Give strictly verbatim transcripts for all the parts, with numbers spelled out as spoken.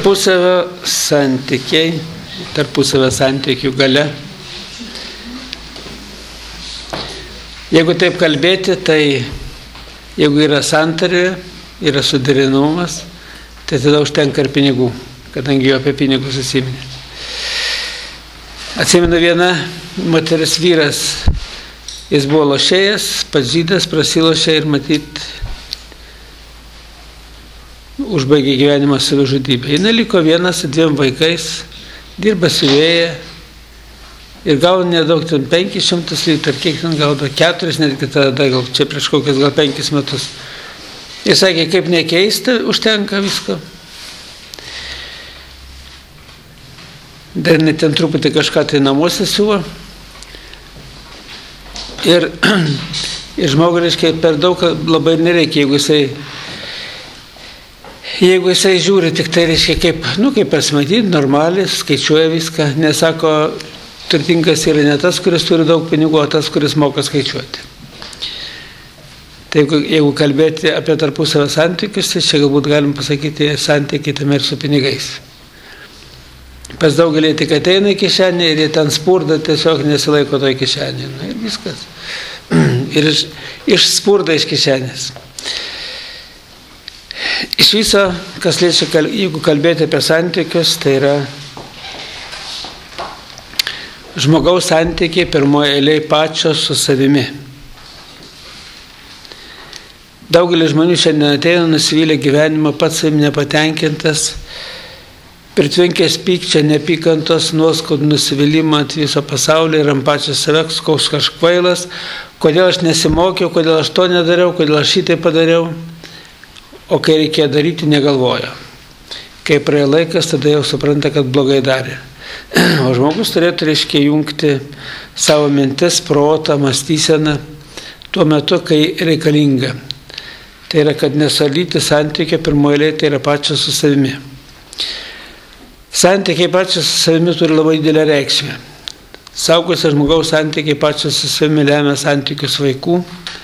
Tarpusavio santykiai, tarpusavio santykių gale. Jeigu taip kalbėti, tai jeigu yra santarvė, yra suderinumas, tai tada užtenka ir pinigų, kadangi jau apie pinigus užsiminė. Atsimenu viena moteris vyras, jis buvo lošėjas, pats žydas, prasilošė ir matyt užbaigė gyvenimą savižudybę. Jis liko vienas su dviem vaikais, dirba siuvėja ir gauna nedaug, ten penkis šimtus litrų, kiek ten gauna, keturis, netgi tada, gal čia prieš kokius gal penkis metus. Jis sakė, kaip nekeista, užtenka visko. Dar net ten truputį kažką tai namuose siuvo. Ir, ir žmogui, reiškia, per daug labai nereikia, jeigu jisai Jeigu jisai žiūri, tik tai reiškia kaip, nu, kaip pasimatyti, normaliai, skaičiuoja viską, nesako, turtingas yra ne tas, kuris turi daug pinigų, o tas, kuris moka skaičiuoti. Tai jeigu, jeigu kalbėti apie tarpusavio santykius, tai čia galbūt galim pasakyti santykiai tame ir su pinigais. Pas daugelį tik ateina į kišenę ir jie ten spurda, tiesiog nesilaiko toj kišenė. Na ir viskas. Ir iš, iš spurda iš kišenės. Iš viso, kas liečia, jeigu kalbėti apie santykius, tai yra žmogaus santykiai pirmoje eilėje pačios su savimi. Daugelis žmonių šiandien ateina nusivylę gyvenimą, pats savim nepatenkintas, pritvinkęs pykčio, nepykantos, nuoskaudų, nusivylimą ant viso pasaulio ir ant pačio savęs, koks kažkvailas, kodėl aš nesimokiau, kodėl aš to nedariau, kodėl aš šitai padariau. O kai reikėjo daryti, negalvojo. Kai praėjo laikas, tada jau supranta, kad blogai darė. O žmogus turėtų, reiškia, jungti savo mintis, protą, mąstyseną tuo metu, kai reikalinga. Tai yra, kad nesalyti santykiai pirmoje eilėje, tai yra pačios su savimi. Santykiai pačios su savimi turi labai didelę reikšmę. Saugusio žmogaus santykiai pačios su savimi lemia santykius vaikų,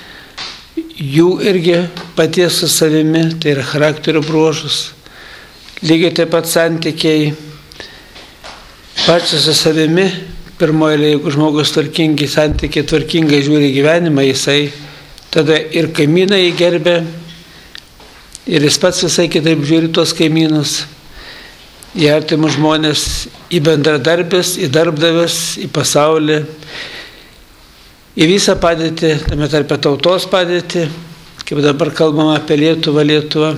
jų irgi paties su savimi, tai yra charakterio bruožus. Lygiai taip pat santykiai pačios su savimi, pirmoje, jeigu žmogus tvarkingai, santykiai tvarkingai žiūri gyvenimą, jisai tada ir kaimyną jį gerbė, ir jis pats visai kitaip žiūri tos kaimynus, į artimus žmonės, į bendradarbės, į darbdavės, į pasaulį, į visą padėtį, tame tarpe tautos padėtį, kaip dabar kalbama apie Lietuvą, Lietuvą,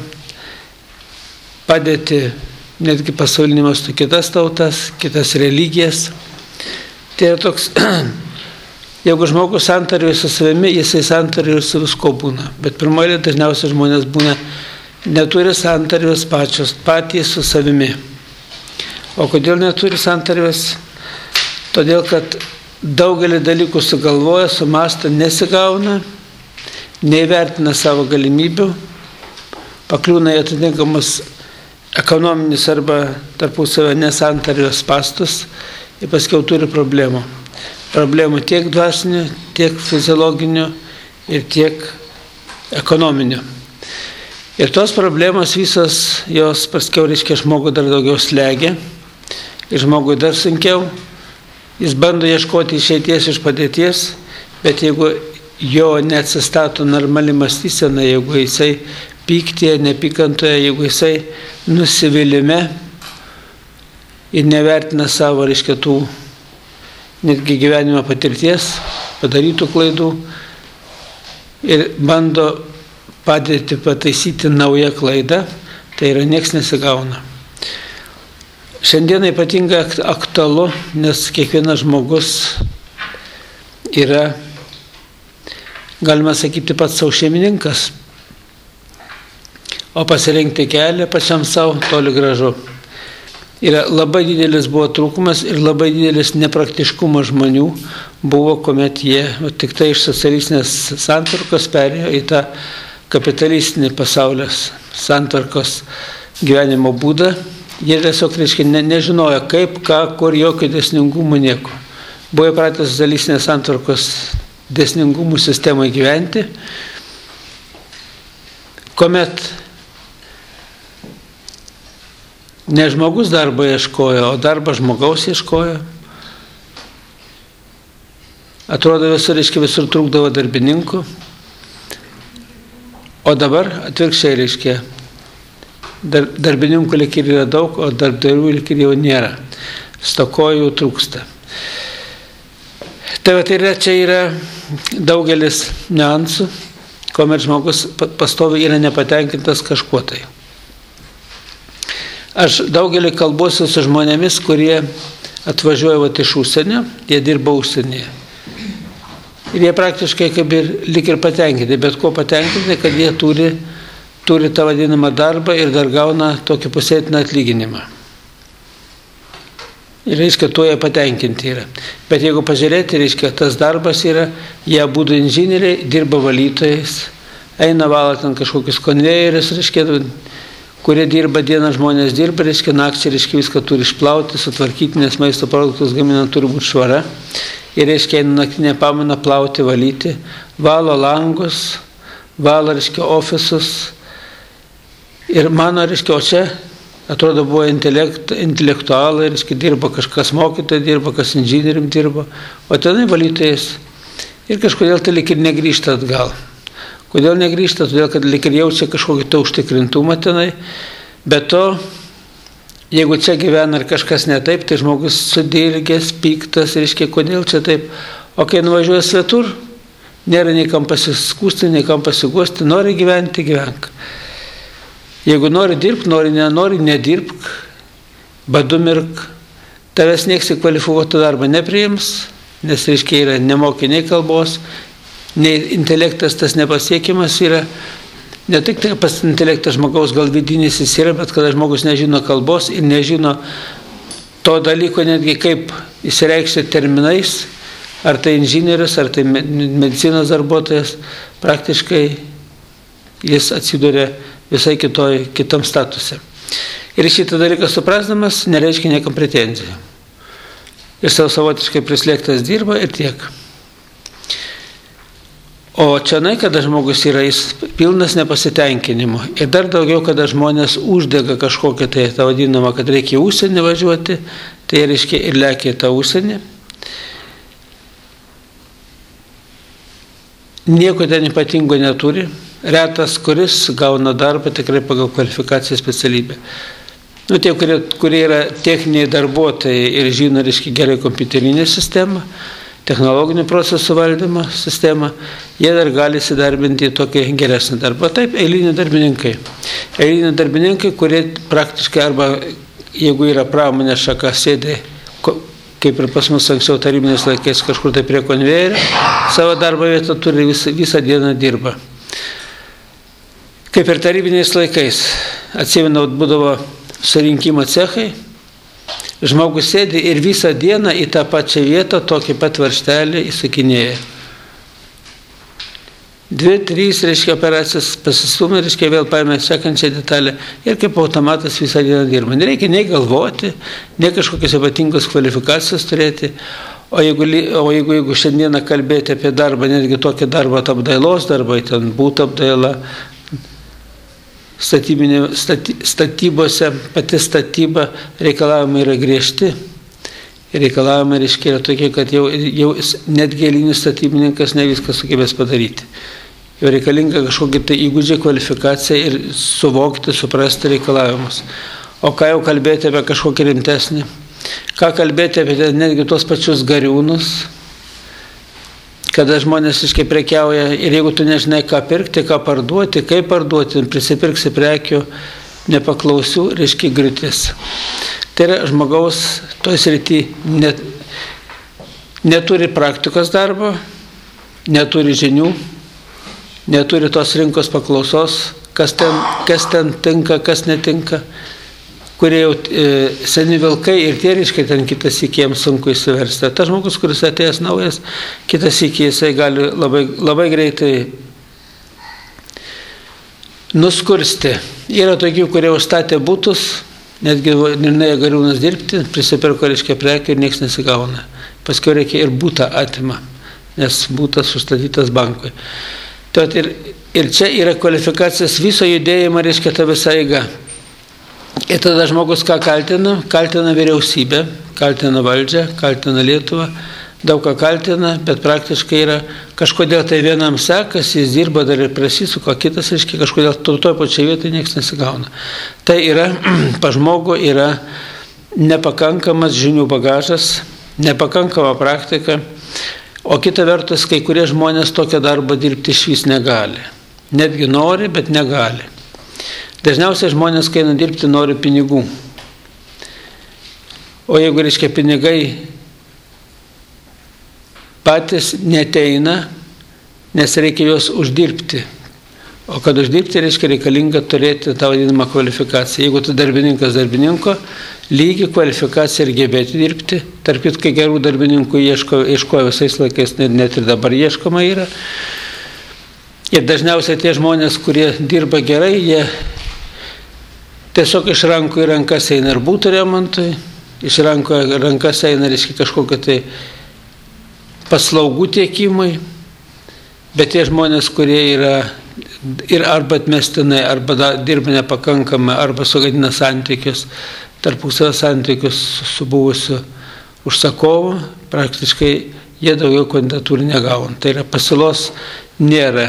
padėtį netgi pasaulinį mastu kitas tautas, kitas religijas. Tai yra toks, jeigu žmogus santarvėje su savimi, jisai santarvėje su visko būna. Bet pirmoje dažniausiai žmonės būna, neturi santarvės pačios, patys su savimi. O kodėl neturi santarvės? Todėl, kad daugelį dalykų sugalvoja, sumąsto, nesigauna, neįvertina savo galimybių, pakliūna į atitinkamus ekonominius arba tarpusavio nesantarvės spastus ir paskiau turi problemų. Problemų tiek dvasinių, tiek fiziologinių ir tiek ekonominių. Ir tos problemos visos, jos paskiau reiškia žmogų dar daugiau slegia ir žmogui dar sunkiau. Jis bando ieškoti išeities iš padėties, bet jeigu jo neatsistato normali mąstysena, jeigu jisai pyktėje, nepykantoje, jeigu jisai nusivylime ir nevertina savo, reiškia, tų netgi gyvenimo patirties, padarytų klaidų ir bando padėti pataisyti naują klaidą, tai yra nieks nesigauna. Šiandien ypatingai aktualu, nes kiekvienas žmogus yra, galima sakyti, pats savo šeimininkas, o pasirinkti kelią pačiam savo toli gražu. Yra labai didelis buvo trūkumas ir labai didelis nepraktiškumas žmonių buvo, kuomet jie tik tai iš socialistinės santvarkos perėjo į tą kapitalistinį pasaulės santvarkos gyvenimo būdą. Jie tiesiog, reiškia, ne, nežinojo kaip, ką, kur, jokio dėsningumo nieko. Buvo įpratę socialistinės santvarkos dėsningumų sistemai gyventi, kuomet Ne žmogus darbo ieškojo, o darbą žmogaus ieškojo. Atrodo, visur, reiškia, visur trūkdavo darbininkų. O dabar atvirkščiai, reiškia, dar, darbininkų lyg ir yra daug, o darbdavių lyg ir jau nėra. Stokojų trūksta. Tai va, tai yra, čia yra daugelis niuansų, kuomet žmogus pastoviai yra nepatenkintas kažkuo tai. Aš daugelį kalbuosiu su žmonėmis, kurie atvažiuoja vat, iš užsienio, jie dirba užsienyje. Ir jie praktiškai kaip ir lik ir patenkinti, bet ko patenkinti, kad jie turi, turi tą vadinamą darbą ir dar gauna tokį pusėtiną atlyginimą. Ir reiškia, tuo jie patenkinti yra. Bet jeigu pažiūrėti, reiškia, tas darbas yra, jie būtų inžinieriai, dirba valytojais, eina valant ant kažkokius konvejerius, reiškia, kurie dirba dieną, žmonės dirba, reiškia, naktį, reiškia, viską turi išplauti, sutvarkyti, nes maisto produktus gaminant turi būti švara. Ir, reiškia, eina naktinę pamainą plauti, valyti, valo langus, valo, reiškia, ofisus. Ir mano, reiškia, o čia, atrodo, buvo intelekt, intelektualai, reiškia, dirba kažkas mokytojai, dirba, kas inžinierium dirba, o tenai valytojas. Ir kažkodėl tai lik ir negrįžta atgal. Kodėl negrįžta? Todėl, kad lik ir jaučia kažkokį tą užtikrintumą tenai. Bet to, jeigu čia gyvena ir kažkas ne taip, tai žmogus sudirgęs, piktas, reiškia, kodėl čia taip. O kai nuvažiuoja svetur, nėra nei kam pasiskūsti, nei kam pasiguosti, nori gyventi, gyvenk. Jeigu nori dirbk, nori, nenori, nedirbk, badu mirk, tavęs nieks į kvalifikuotą darbą nepriims, nes, reiškia, yra nemoki nei kalbos, nei intelektas tas nepasiekimas yra, ne tik tai pas intelektas žmogaus gal vidinis jis yra, bet kada žmogus nežino kalbos ir nežino to dalyko netgi kaip įsireikšti terminais, ar tai inžinierius, ar tai medicinos darbuotojas, praktiškai jis atsiduria visai kitoj, kitam statuse. Ir šitą dalyką suprasdamas nereiškia niekam pretenzijų. Ir savo savotiškai prislėgtas dirba ir tiek. O čia, kada žmogus yra jis pilnas nepasitenkinimo ir dar daugiau, kada žmonės uždega kažkokią tai tą vadinamą, kad reikia į užsienį važiuoti, tai reiškia ir lekia į tą užsienį. Nieko ten ypatingo neturi, retas, kuris gauna darbą tikrai pagal kvalifikaciją specialybę. Nu, tie, kurie, kurie yra techniniai darbuotojai ir žino, reiškia, gerai kompiuterinę sistemą, technologinių procesų valdymo sistemą, jie dar gali įsidarbinti į tokį geresnį darbą. Taip, eiliniai darbininkai. Eiliniai darbininkai, kurie praktiškai arba, jeigu yra pramonė šaka, sėdi, kaip ir pas mus anksčiau tarybinės laikais, kažkur tai prie konvejerio, savo darbo vietą turi visą, visą dieną dirba. Kaip ir tarybiniais laikais, atsimenu, būdavo surinkimo cechai, žmogus sėdi ir visą dieną į tą pačią vietą tokį pat varžtelį įsukinėja. Dvi, trys, reiškia, operacijas pasistumė, reiškia, vėl paėmė sekančią detalę ir kaip automatas visą dieną dirba. Nereikia nei galvoti, nei kažkokios ypatingos kvalifikacijos turėti. O jeigu, o jeigu, jeigu šiandieną kalbėti apie darbą, netgi tokį darbą apdailos darbai, ten būtų apdaila, Staty, statybose pati statyba reikalavimai yra griežti. Reikalavimai, reiškia, yra tokie, kad jau, jau net eilinis statybininkas ne viską sugebės padaryti. Jau reikalinga kažkokia tai įgūdžiai, kvalifikacija ir suvokti, suprasti reikalavimus. O ką jau kalbėti apie kažkokį rimtesnį? Ką kalbėti apie netgi tuos pačius gariūnus? Kada žmonės iškai prekiauja ir jeigu tu nežinai, ką pirkti, ką parduoti, kaip parduoti, prisipirksi prekių nepaklausių, reiškia griūtis. Tai yra žmogaus toj srity net, neturi praktikos darbo, neturi žinių, neturi tos rinkos paklausos, kas ten, kas ten tinka, kas netinka, kurie jau e, seni vilkai ir tie, reiškia, ten kitas iki jiems sunku įsiversti. Tas žmogus, kuris atėjęs naujas, kitas iki jisai gali labai, labai greitai nuskursti. Yra tokių, kurie užstatė būtus, netgi nuėjo gariūnas dirbti, prisipirko, reiškia, prekių ir nieks nesigauna. Paskui reikia ir būtą atima, nes būtas užstatytas bankui. Tai ir, ir čia yra kvalifikacijos viso judėjimo, reiškia, ta visa eiga. Ir tada žmogus ką kaltina? Kaltina vyriausybę, kaltina valdžią, kaltina Lietuvą, daug ką kaltina, bet praktiškai yra kažkodėl tai vienam sekas, jis dirba dar ir prasisuka, kitas, reiškia, kažkodėl to toj pačiai vietoj niekas nesigauna. Tai yra, pa žmogu yra nepakankamas žinių bagažas, nepakankama praktika, o kita vertus, kai kurie žmonės tokio darbo dirbti iš vis negali. Netgi nori, bet negali. Dažniausiai žmonės, kai eina dirbti, nori pinigų. O jeigu, reiškia, pinigai patys neteina, nes reikia juos uždirbti. O kad uždirbti, reiškia, reikalinga turėti tą vadinamą kvalifikaciją. Jeigu tu darbininkas darbininko, lygi kvalifikaciją ir gebėti dirbti. Tarp kitko, kai gerų darbininkų ieško, ieškojo visais laikais, net, net ir dabar ieškoma yra. Ir dažniausiai tie žmonės, kurie dirba gerai, jie tiesiog iš rankų į rankas eina ir būtų remontui, iš rankų į rankas eina, reiškia, kažkokie tai paslaugų tiekimai, bet tie žmonės, kurie yra ir arba atmestinai, arba da, dirba nepakankamai, arba sugadina santykius, tarpusavio santykius su buvusiu užsakovu, praktiškai jie daugiau kandidatūrų negauna. Tai yra pasiūlos nėra.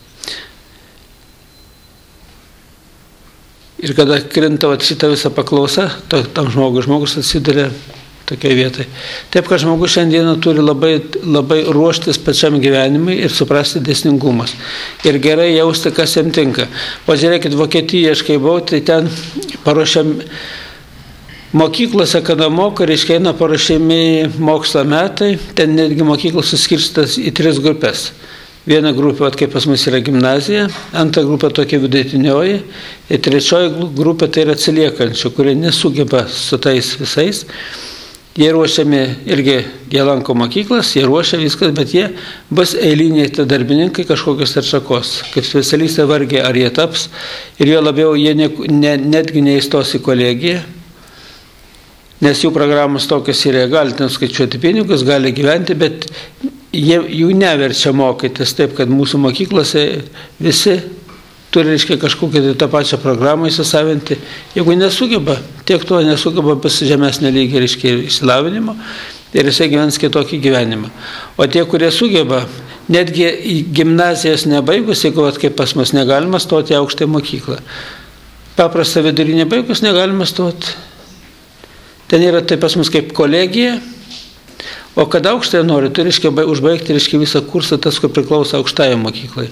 Ir kada krinta šitą visą paklausą, tam žmogus, žmogus atsiduria tokiai vietai. Taip, kad žmogus šiandieną turi labai, labai ruoštis pačiam gyvenimui ir suprasti dėsningumus. Ir gerai jausti, kas jam tinka. Pažiūrėkit, Vokietijoje, aš kai buvau, tai ten paruošiam mokyklose, kada moka, reiškia, eina paruošiami mokslo metai, ten netgi mokyklos suskirstas į tris grupės. Viena grupė, kaip pas mus yra gimnazija, antra grupė tokia vidutinioji, ir trečioji grupė tai yra atsiliekančių, kurie nesugeba su tais visais. Jie ruošiami irgi, jie lanko mokyklas, jie ruošia viskas, bet jie bus eiliniai darbininkai kažkokios atšakos. Kaip specialistai vargiai, ar jie taps, ir jo labiau jie ne, ne, netgi neįstos į kolegiją, nes jų programos tokios yra, gali ten skaičiuoti pinigus, gali gyventi, bet jie, jų neverčia mokytis, taip kad mūsų mokyklose visi turi, reiškia, kažkokią tai tą pačią programą įsisavinti. Jeigu nesugeba, tiek to nesugeba pas žemesnį lygį, reiškia, išsilavinimo, ir jisai gyvens kitokį gyvenimą. O tie, kurie sugeba, netgi į gimnazijas nebaigus, jeigu vat, kaip pas mus negalima stoti į aukštąją mokyklą. Paprastą vidurinę baigus negalima stoti. Ten yra tai pas mus kaip kolegija, o kad aukštąją nori, tai reiškia užbaigti reiškia visą kursą, tas, kur priklauso aukštąją mokyklai.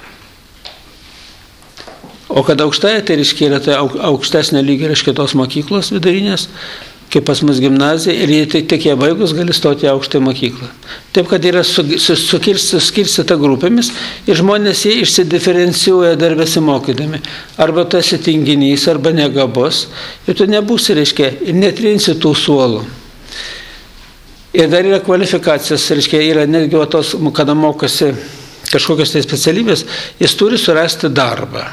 O kad aukštąją, tai reiškia yra tai aukštesnio lygio, reiškia tos mokyklos vidurinės, kaip pas mus gimnazija, ir jie tik, tik jie baigus gali stoti į aukštąją mokyklą. Taip, kad yra sukirstyta grupėmis ir žmonės jie išsidiferencijuoja dar besimokydami. Arba tu esi tinginys, arba negabus, ir tu nebūsi, reiškia, ir netrinsi tų suolų. Ir dar yra kvalifikacijos, reiškia, yra netgi tos, kada mokosi kažkokios tai specialybės, jis turi surasti darbą.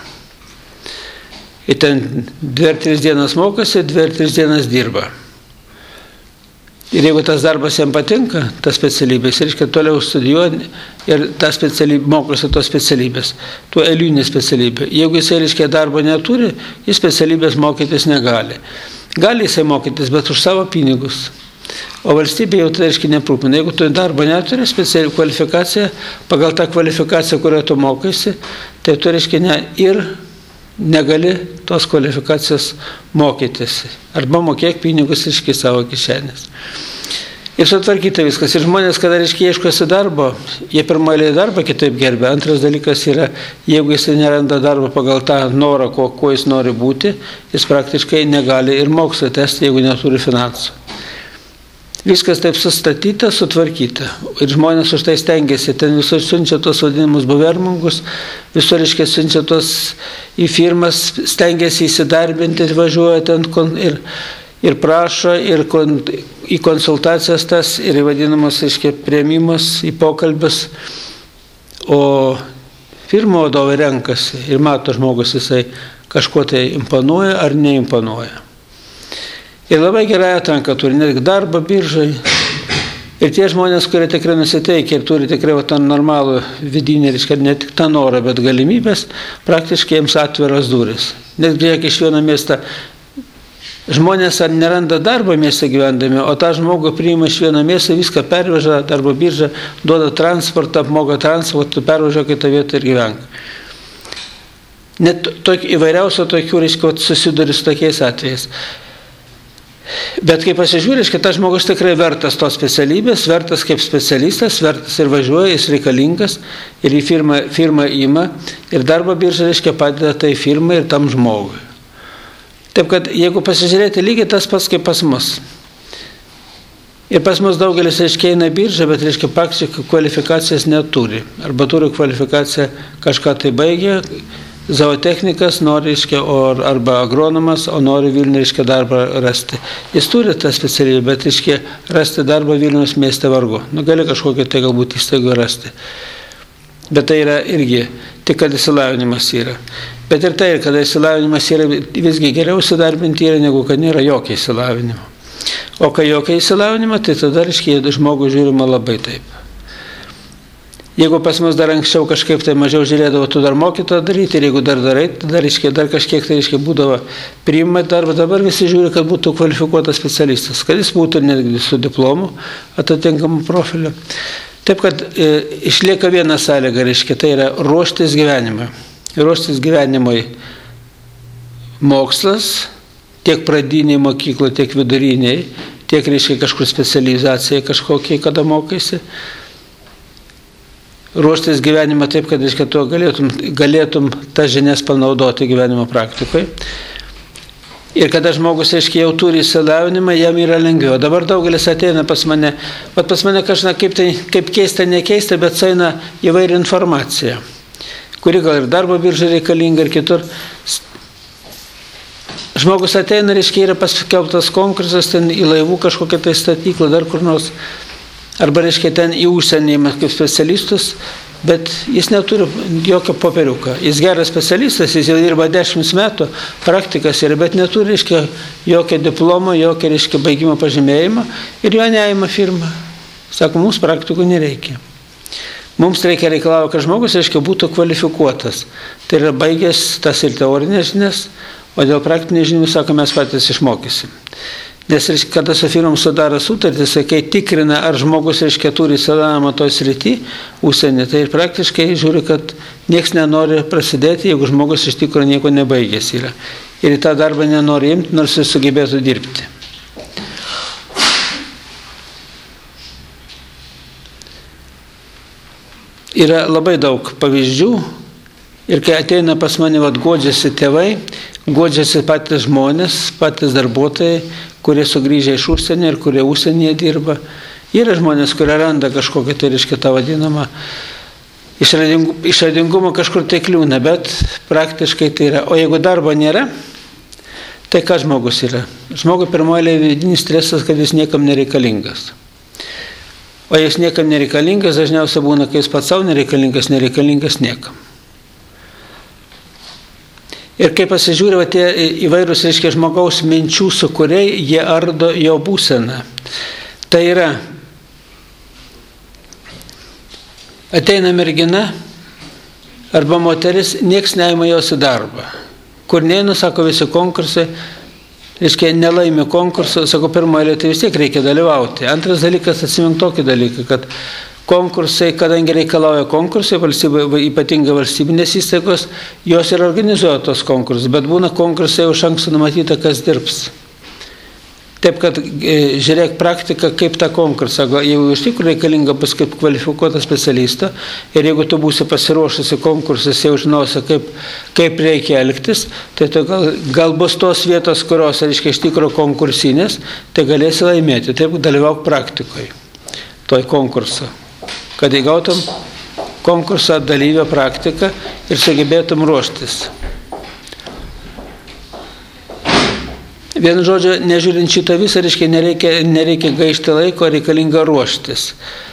Ir ten dvi ar tris dienas mokosi, dvi ar tris dienas dirba. Ir jeigu tas darbas jam patinka, tas specialybės, reiškia, toliau studijuoja ir tą specialybę, mokosi tos specialybės, tuo eilinė specialybė. Jeigu jisai, reiškia, darbo neturi, jis specialybės mokytis negali. Gali jisai mokytis, bet už savo pinigus. O valstybė jau tai, reiškia, neprūpina. Jeigu tu darbo neturi, specialią kvalifikaciją, pagal tą kvalifikaciją, kurią tu mokaisi, tai tu, reiškia, ne, ir negali tos kvalifikacijos mokytis. Arba mokėk pinigus iš savo kišenės. Ir sutvarkyta viskas. Ir žmonės, kada, reiškia, ieškosi darbo, jie pirmoje darbą kitaip gerbė. Antras dalykas yra, jeigu jis neranda darbo pagal tą norą, ko, ko jis nori būti, jis praktiškai negali ir mokslo tęsti, jeigu neturi finansų. Viskas taip sustatyta, sutvarkyta. Ir žmonės už tai stengiasi. Ten visur siunčia tos vadinimus buvermungus, visur, reiškia, siunčia tos į firmas, stengiasi įsidarbinti ir važiuoja ten ir, ir prašo, ir kon, į konsultacijas tas, ir į vadinamus, reiškia, priėmimus, į pokalbius. O firmų vadovai renkasi ir mato žmogus, jisai kažko tai imponuoja ar neimponuoja. Ir labai gerai atranka turi, netgi darbą biržai. Ir tie žmonės, kurie tikrai nusiteikia ir turi tikrai tą normalų vidinį, reiškia, ne tik tą norą, bet galimybės, praktiškai jiems atviros durys. Net žiūrėk, iš vieno miesto žmonės ar neranda darbo mieste gyvendami, o tą žmogų priima iš vieno miesto, viską perveža, darbo biržą, duoda transportą, apmoka transportą, perveža kitą vietą ir gyvenka. Net tok, įvairiausio tokių, reiškia, susiduri su tokiais atvejais. Bet kai pasižiūrė, kad tas žmogus tikrai vertas tos specialybės, vertas kaip specialistas, vertas ir važiuoja, jis reikalingas ir į firmą, firmą ima ir darbo birža, reiškia, padeda tai firmai ir tam žmogui. Taip kad jeigu pasižiūrėti lygiai tas pats kaip pas mus. Ir pas mus daugelis, reiškia, eina biržą, bet, reiškia, praktiškai kvalifikacijos neturi. Arba turi kvalifikaciją, kažką tai baigė, zootechnikas nori, reiškia, arba agronomas, o nori Vilniuje, reiškia, darbą rasti. Jis turi tą specialybę, bet, reiškia, rasti darbą Vilniaus mieste vargu. Nu, gali kažkokią tai galbūt įstaigą rasti. Bet tai yra irgi, tik kad įsilavinimas yra. Bet ir tai, kada įsilavinimas yra, visgi geriau įsidarbinti yra, negu kad nėra jokio įsilavinimo. O kai jokio įsilavinimo, tai tada, reiškia, žmogų žiūrima labai taip. Jeigu pas mus dar anksčiau kažkaip tai mažiau žiūrėdavo, tu dar moki to daryti, ir jeigu dar darai, tada, reiškia, dar kažkiek tai, reiškia, būdavo priima darbą, dabar visi žiūri, kad būtų kvalifikuotas specialistas, kad jis būtų netgi su diplomu atitinkamu profiliu. Taip, kad e, išlieka viena sąlyga, reiškia, tai yra ruoštis gyvenimui. Ruoštis gyvenimui mokslas, tiek pradiniai mokyklo, tiek viduriniai, tiek, reiškia, kažkur specializacija kažkokiai, kada mokaisi. Ruoštis gyvenimą taip, kad, reiškia, tu galėtum, galėtum tas žinias panaudoti gyvenimo praktikoje. Ir kada žmogus, reiškia, jau turi įsilavinimą, jam yra lengviau. Dabar daugelis ateina pas mane, bet pas mane kažkaip kaip, tai, kaip keista, nekeista, bet eina įvairi informacija, kuri gal ir darbo birža reikalinga ir kitur. Žmogus ateina, reiškia, yra paskelbtas konkursas ten į laivų kažkokią tai statyklą, dar kur nors, arba, reiškia, ten į užsienį kaip specialistus, bet jis neturi jokio popieriuko. Jis geras specialistas, jis jau dirba dešimt metų, praktikas yra, bet neturi, reiškia, jokio diplomo, jokio, reiškia, baigimo pažymėjimo ir jo neima firma. Sako, mums praktikų nereikia. Mums reikia reikalauti, kad žmogus, reiškia, būtų kvalifikuotas. Tai yra baigęs tas ir teorinės žinias, o dėl praktinių žinių, sako, mes patys išmokysim. Nes, reiškia, kada su firmom sudaro sutartis, kai tikrina, ar žmogus, reiškia, turi įsilavinimą toj srity, užsienį, tai praktiškai žiūri, kad nieks nenori prasidėti, jeigu žmogus iš tikrųjų nieko nebaigęs yra. Ir į tą darbą nenori imti, nors jis sugebėtų dirbti. Yra labai daug pavyzdžių ir kai ateina pas mane, vat, godžiasi tėvai, godžiasi patys žmonės, patys darbuotojai, kurie sugrįžę iš užsienio ir kurie užsienyje dirba. Yra žmonės, kurie randa kažkokią, tai reiškia, tą vadinamą išradingumą kažkur tai kliūna, bet praktiškai tai yra. O jeigu darbo nėra, tai ką žmogus yra? Žmogui pirmoji vidinis stresas, kad jis niekam nereikalingas. O jis niekam nereikalingas, dažniausiai būna, kai jis pats savo nereikalingas, nereikalingas niekam. Ir kai pasižiūrėjau, tie įvairūs, reiškia, žmogaus minčių sukūriai, jie ardo jo būseną. Tai yra, ateina mergina arba moteris, nieks neima jos į darbą. Kur neinu, sako, visi konkursai, reiškia, nelaimi konkursą, sako, pirmoje, tai vis tiek reikia dalyvauti. Antras dalykas, atsimink tokį dalyką, kad konkursai, kadangi reikalauja konkursai, valstybė, ypatingai valstybinės įstaigos, jos ir organizuoja tos konkursus, bet būna konkursai už anksto numatyta, kas dirbs. Taip, kad e, žiūrėk praktiką, kaip tą konkursą, jeigu iš tikrųjų reikalinga bus kaip kvalifikuota specialista ir jeigu tu būsi pasiruošusi konkursas, jau žinosi, kaip, kaip reikia elgtis, tai tu gal, gal bus tos vietos, kurios, reiškia, iš tikrųjų konkursinės, tai galėsi laimėti. Taip, dalyvauk praktikoje, toj konkursą, kad įgautum konkursą dalyvio praktiką ir sugebėtum ruoštis. Vienu žodžiu, nežiūrint šitą visą, reiškia, nereikia, nereikia gaišti laiko, reikalinga ruoštis.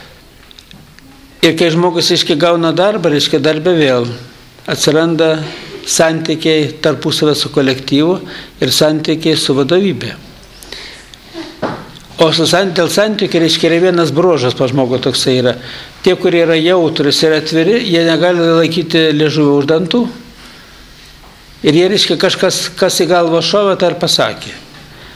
Ir kai žmogus, reiškia, gauna darbą, reiškia, darbę vėl atsiranda santykiai tarpusavę su kolektyvu ir santykiai su vadovybė. O su sant, dėl santykių, reiškia, yra vienas bruožas pas žmogų toksai yra. Tie, kurie yra jautrus ir atviri, jie negali laikyti liežuvio už dantų. Ir jie, reiškia, kažkas, kas į galvą šovė, tai ir pasakė.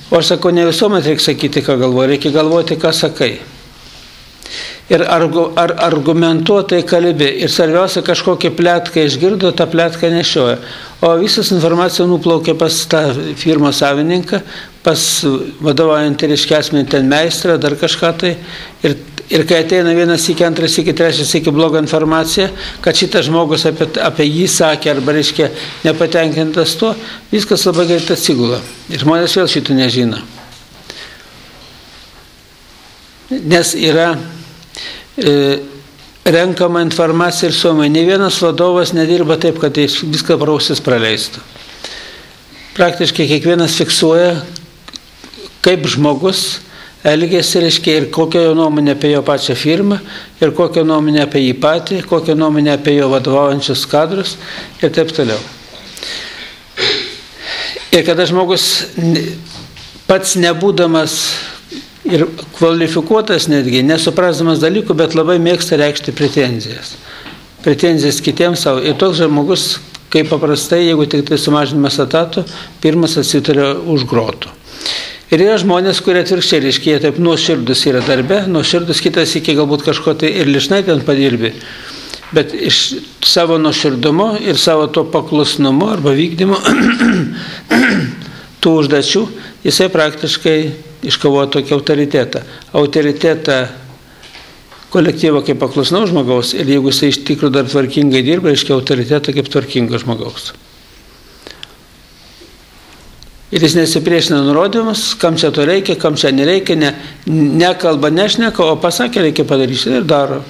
O aš sakau, ne visuomet reikia sakyti, ką galvoji, reikia galvoti, ką sakai. Ir argu, ar, argumentuotai kalbė. Ir svarbiausia, kažkokią pletką išgirdo, tą pletką nešioja. O visas informacija nuplaukė pas tą firmos savininką, pas vadovaujantį reiškia asmenį ten meistrą, dar kažką tai. Ir, ir kai ateina vienas iki, antras iki, trečias iki blogą informaciją, kad šitas žmogus apie, apie jį sakė, arba reiškia nepatenkintas tuo, viskas labai greit atsigula. Ir žmonės vėl šito nežino. Nes yra renkama informacija ir suomai. Ne vienas vadovas nedirba taip, kad jis viską prausis praleistų. Praktiškai kiekvienas fiksuoja, kaip žmogus elgėsi, reiškia, ir kokią jo nuomonę apie jo pačią firmą, ir kokią nuomonę apie jį patį, kokią nuomonę apie jo vadovaujančius kadrus ir taip toliau. Ir kada žmogus pats nebūdamas ir kvalifikuotas netgi, nesuprasdamas dalykų, bet labai mėgsta reikšti pretenzijas. Pretenzijas kitiems savo. Ir toks žmogus, kaip paprastai, jeigu tik tai sumažinimas etatų, pirmas atsituria už grotų. Ir yra žmonės, kurie atvirkščiai, reiškia, jie taip nuoširdus yra darbe, nuoširdus, kitas iki galbūt kažko tai ir lišnai ten padirbi, bet iš savo nuoširdumo ir savo to paklusnumo arba vykdymo tų užduočių, jisai praktiškai iškovoja tokį autoritetą. Autoritetą kolektyvo kaip paklusnaus žmogaus ir jeigu jisai iš tikrųjų dar tvarkingai dirba, reiškia autoritetą kaip tvarkingo žmogaus. Ir jis nesipriešina nurodymus, kam čia to reikia, kam čia nereikia, ne, nekalba, nešneka, o pasakė, reikia padaryti ir daro.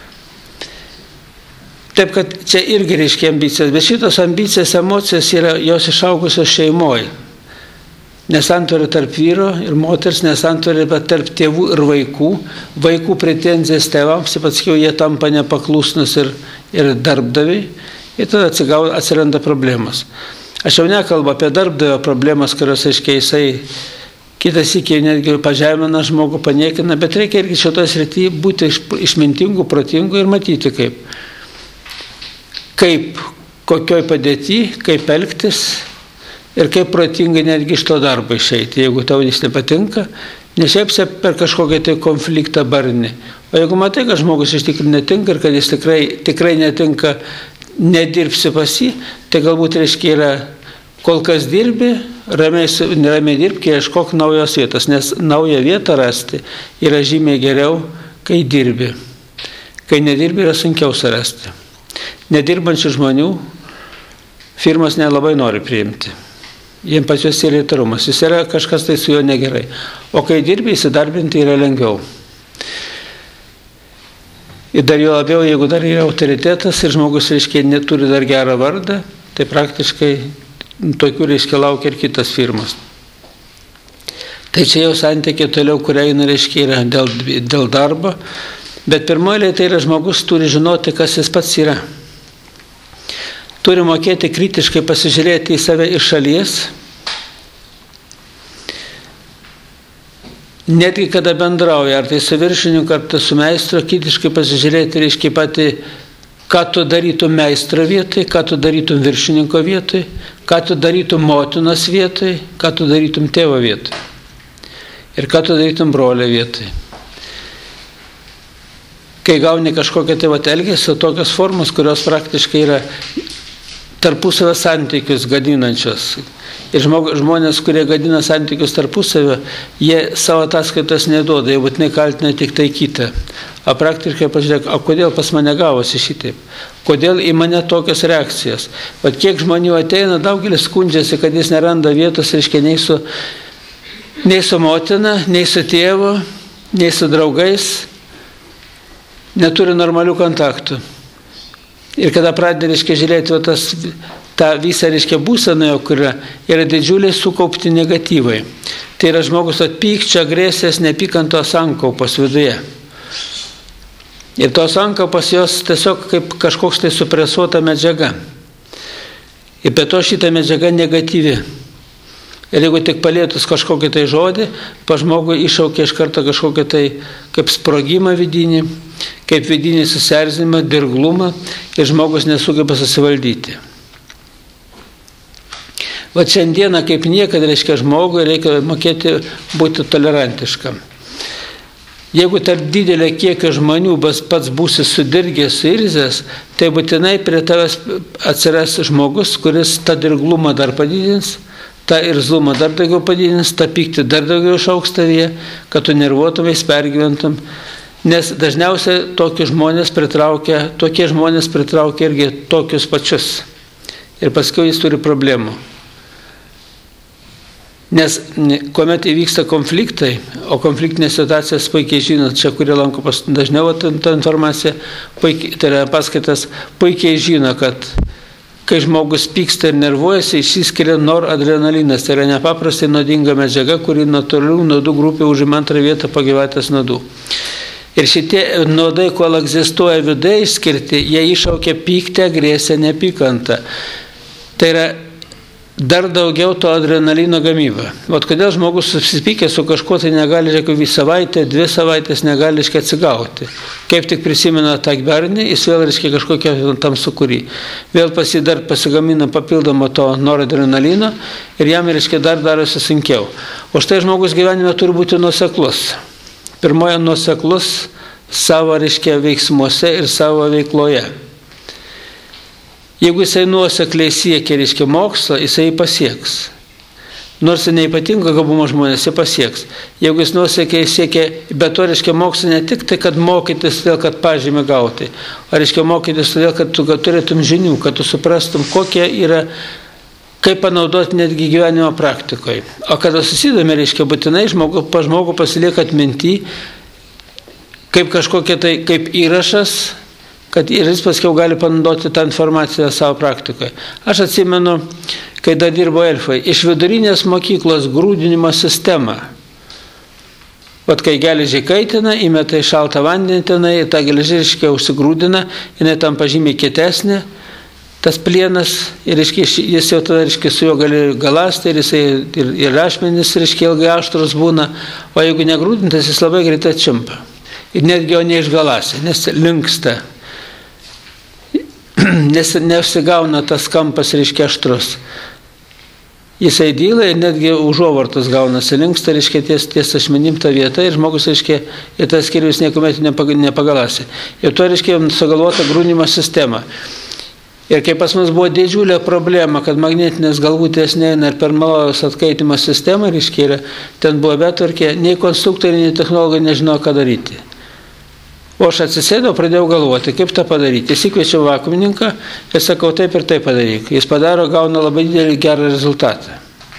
Taip, kad čia irgi reiškia ambicijas, bet šitos ambicijas, emocijos yra jos išaugusios šeimoje. Nesantvarė tarp vyro ir moters, nesantvarė tarp tėvų ir vaikų, vaikų pretenzijas tėvams, paskiau jie tampa nepaklusnus ir, ir darbdaviai, ir tada atsigau, atsiranda problemas. Aš jau nekalbu apie darbdavio problemas, kurios, aiškiai, jisai kitas iki netgi pažemina žmogų, paniekina, bet reikia irgi šitoje srityje būti išmintingų, protingų ir matyti kaip. Kaip, kokioj padėty, kaip elgtis ir kaip protingai netgi iš to darbo išeiti, jeigu tau jis nepatinka, ne šiaip per kažkokią tai konfliktą barnį. O jeigu matai, kad žmogus iš tikrųjų netinka ir kad jis tikrai, tikrai netinka, nedirbsi pas jį, tai galbūt reiškia yra, kol kas dirbi, ramiai, ramiai dirbki, ieškok naujos vietos, nes naują vietą rasti yra žymiai geriau, kai dirbi. Kai nedirbi, yra sunkiau surasti. Nedirbančių žmonių firmas nelabai nori priimti. Jiems pas juos yra įtarumas, jis yra kažkas tai su juo negerai. O kai dirbi, įsidarbinti yra lengviau. Ir dar jo labiau, jeigu dar yra autoritetas ir žmogus, reiškia, neturi dar gerą vardą, tai praktiškai tokių, reiškia, laukia ir kitas firmas. Tai čia jau santykiai toliau, kuria eina, reiškia, yra dėl, dėl darbo, bet pirmoji tai yra žmogus turi žinoti, kas jis pats yra. Turi mokėti kritiškai pasižiūrėti į save iš šalies, netgi kada bendrauja, ar tai su viršininku, ar tai su meistru, kritiškai pasižiūrėti, reiškia, pati, ką tu darytum meistro vietoj, ką tu darytum viršininko vietoj, ką tu darytum motinos vietoj, ką tu darytum tėvo vietoj ir ką tu darytum brolio vietoj. Kai gauni kažkokią tai vat elgesio, tokios formos, kurios praktiškai yra tarpusavio santykius gadinančios. Ir žmonės, kurie gadina santykius tarpusavio, jie savo ataskaitos neduoda, jie būtinai kaltina tik tai kitą. O praktiškai pažiūrėk, o kodėl pas mane gavosi šitaip? Kodėl į mane tokios reakcijos? Vat kiek žmonių ateina, daugelis skundžiasi, kad jis neranda vietos, reiškia, nei su, nei su motina, nei su tėvu, nei su draugais, neturi normalių kontaktų. Ir kada pradeda, reiškia, žiūrėti tas, tą visą, reiškia, būseną, kur yra, yra didžiuliai sukaupti negatyvai. Tai yra žmogus atpykčio, agresijos, nepykantos sankaupos viduje. Ir tos sankaupos jos tiesiog kaip kažkoks tai supresuota medžiaga. Ir be to šita medžiaga negatyvi. Ir jeigu tik palietus kažkokį tai žodį, pa žmogui iššaukia iš karto kažkokį tai kaip sprogimą vidinį, kaip vidinį susierzinimą, dirglumą ir žmogus nesugeba susivaldyti. Va šiandieną kaip niekada, reiškia, žmogui reikia mokėti būti tolerantiškam. Jeigu tarp didelio kiekio žmonių pats būsi sudirgęs, suirzęs, tai būtinai prie tavęs atsiras žmogus, kuris tą dirglumą dar padidins, tą irzlumą dar daugiau padidins, tą pyktį dar daugiau išaugs tavyje, kad tu nervuotumės, pergyventum. Nes dažniausiai tokie žmonės pritraukia, tokie žmonės pritraukia irgi tokius pačius. Ir paskui jis turi problemų. Nes kuomet įvyksta konfliktai, o konfliktinės situacijas puikiai žinot, čia kurie lanko dažniau tą informaciją, puikiai, tai yra paskaitas, puikiai žino, kad kai žmogus pyksta ir nervuojasi, išsiskiria noradrenalinas, tai yra nepaprastai nuodinga medžiaga, kuri natūralių nuodų grupė užima antrą vietą po gyvatės nuodų. Ir šitie nuodai, kol egzistuoja viduje išskirti, jie iššaukia pyktį, agresiją, neapykantą. Tai yra dar daugiau to adrenalino gamybą. Vat kodėl žmogus susipykė su kažkuo, tai negali, reikia, vis savaitę, dvi savaitės negali, reiškia, atsigauti. Kaip tik prisimena tą bernį, jis vėl, reiškia, kažkokią tam sukūrį. Vėl pas jį dar pasigamina papildomą to noradrenalino ir jam, reiškia, dar darosi sunkiau. O štai žmogus gyvenime turi būti nuoseklus. Pirmoje nuoseklus savo, reiškia, veiksmuose ir savo veikloje. Jeigu jisai nuosekliai siekia, reiškia, mokslo, jisai pasieks. Nors neipatingo gabumo žmonės, jis pasieks. Jeigu jis nuosekliai siekia, bet to, reiškia, mokslo ne tik tai, kad mokytis todėl, kad pažymį gauti, o reiškia mokytis todėl, kad tu turėtum žinių, kad tu suprastum, kokie yra, kaip panaudoti netgi gyvenimo praktikoje. O kada susidomi, reiškia, būtinai žmogų, pa žmogų pasilieka atminty, kaip kažkokia tai, kaip įrašas, kad ir jis paskiau gali panaudoti tą informaciją savo praktikoje. Aš atsimenu, kai dar dirbo elfai, iš vidurinės mokyklos grūdinimo sistemą. Vat kai geležį kaitina, įmeta į šaltą vandenį tenai, tą geležį, reiškia, užsigrūdina, jinai tampa žymiai kietesnė, tas plienas, ir jis jau tada, reiškia, su juo gali galąsti, ir, jisai, ir, ir ašmenys, reiškia, ilgai aštrus būna, o jeigu negrūdintas, jis labai greitai atšimpa. Ir netgi jo neišgalasi, nes linksta. Nes nesigauna tas kampas, reiškia, aštrus. Jisai dyla ir netgi užuovartas gaunasi, linksta, reiškia, ties, ties ašmenim tą vietą ir žmogus, reiškia, ir tas kirvis niekuomet nepagalasi. Ir to, reiškia, sugalvota grūdinimo sistema. Ir kai pas mus buvo didžiulė problema, kad magnetinės galvutės neina ir per malojos atkaitimo sistemą, reiškia, ten buvo betvarkė, nei konstruktoriai, nei technologai nežino, ką daryti. O aš atsisėdau, pradėjau galvoti, kaip tą padaryti. Įsikviečiau vakuumininką ir sakau, taip ir taip padaryk. Jis padaro, gauna labai didelį gerą rezultatą.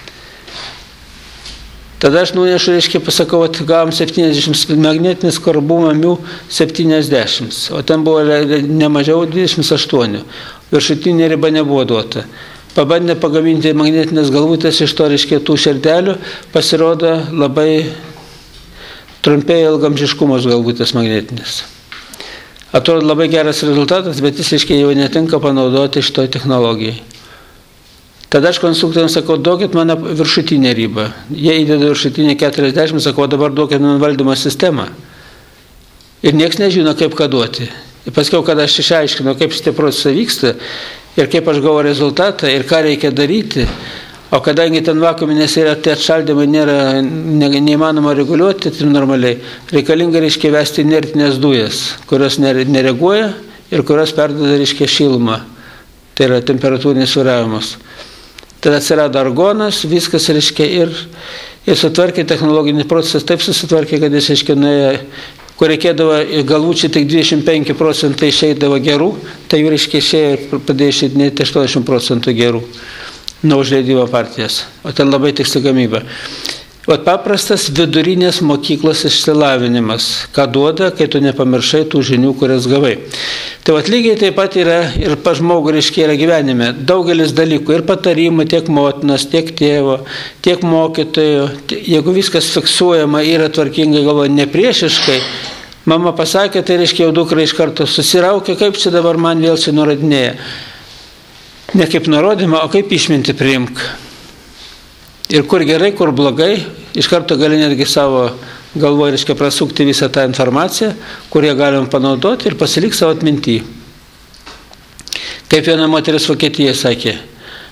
Tada aš nunešu, reiškia, pasakau, kad gavom septyniasdešimt magnetinis skarbumą miu septyniasdešimt, o ten buvo ne mažiau dvidešimt aštuoni. Viršutinė riba nebuvo duota. Pabandė pagaminti magnetinės galvutės iš to, reiškia, tų šerdelių, pasirodo labai trumpėja ilgamžiškumas galvutės magnetinės. Atrodo labai geras rezultatas, bet jis, reiškia, jau netinka panaudoti šitoj technologijai. Tada aš konstruktoriams sakau, duokit man viršutinę ribą. Jie įdeda viršutinę keturiasdešimt, sakau, dabar duokit man valdymo sistemą. Ir nieks nežino, kaip ką duoti. Ir paskiau, kada aš išaiškinau, kaip šitie procesai vyksta ir kaip aš gavau rezultatą ir ką reikia daryti, o kadangi ten vakuuminės yra, tie atšaldymai nėra, ne, neįmanoma reguliuoti, tai normaliai, reikalinga, reiškia, vesti inertinės dujas, kurios nereaguoja ir kurios perduoda, reiškia, šilumą. Tai yra temperatūrinis svyravimas. Tada atsirado argonas, viskas, reiškia, ir, ir sutvarkė technologinį procesą, taip susitvarkė, kad jis, reiškia, nuėjo, kur reikėdavo galvučiai tik dvidešimt penki procentai išeidavo gerų, tai jų, reiškia, išėjo ir padėjo išeidinėti aštuoniasdešimt procentų gerų nuo užleidimo partijas, o ten labai tiksli gamyba. O paprastas vidurinės mokyklos išsilavinimas, ką duoda, kai tu nepamiršai tų žinių, kurias gavai. Tai vat lygiai taip pat yra ir pa žmogų, reiškia, yra gyvenime daugelis dalykų, ir patarimų tiek motinos, tiek tėvo, tiek mokytojų. Jeigu viskas fiksuojama, yra tvarkingai, galvoja, nepriešiškai, mama pasakė, tai reiškia, jau dukra iš karto susiraukia, kaip čia dabar man vėl čia nurodinėja. Ne kaip nurodymą, o kaip išminti priimk. Ir kur gerai, kur blogai, iš karto gali netgi savo galvoje, reiškia, prasukti visą tą informaciją, kurią galim panaudoti ir pasilik savo atmintį. Kaip viena moteris Vokietijoje sakė,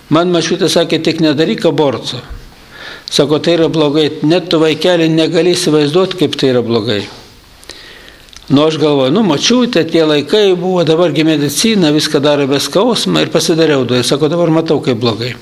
Man mačiutė sakė, tik nedaryk abortų. Sako, tai yra blogai, net tu vaikelį negali įsivaizduoti, kaip tai yra blogai. Nu, aš galvoju, nu, mačiutė, tie laikai buvo, dabargi medicina, viską daro be skausmą ir pasidariau du. Ir sako, dabar matau, kaip blogai.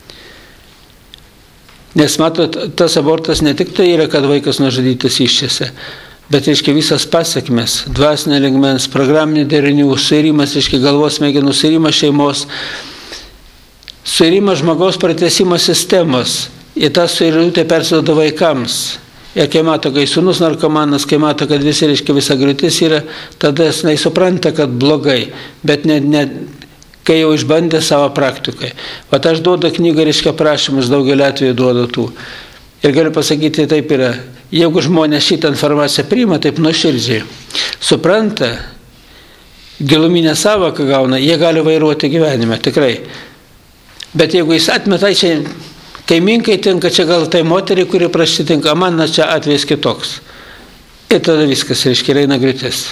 Nes matot, tas abortas ne tik tai yra, kad vaikas nužudytas iščiose, bet, reiškia, visas pasiekmes, dvasinio lygmens, programinį derinių, suirimas, reiškia, galvos smegenų suirimas šeimos, suirimas žmogaus pratęsimo sistemos, į tą suirilutę persiduoda vaikams. Ir kai mato, kai sūnus narkomanas, kai mato, kad visi, reiškia, visa griūtis yra, tada jis supranta, kad blogai, bet ne, ne, kai jau išbandė savo praktikai. Vat aš duodu knygą, reiškia, prašymus, daugelį atveju duodu tų. Ir galiu pasakyti, taip yra, jeigu žmonės šitą informaciją priima, taip nuoširdžiai, supranta, giluminę savoką gauna, jie gali vairuoti gyvenime, tikrai. Bet jeigu jis atmeta, čia kaiminkai tinka, čia gal tai moteriai, kuri prasitinka, man na, čia atvejs kitoks. Ir tada viskas, reiškia, eina griūtis.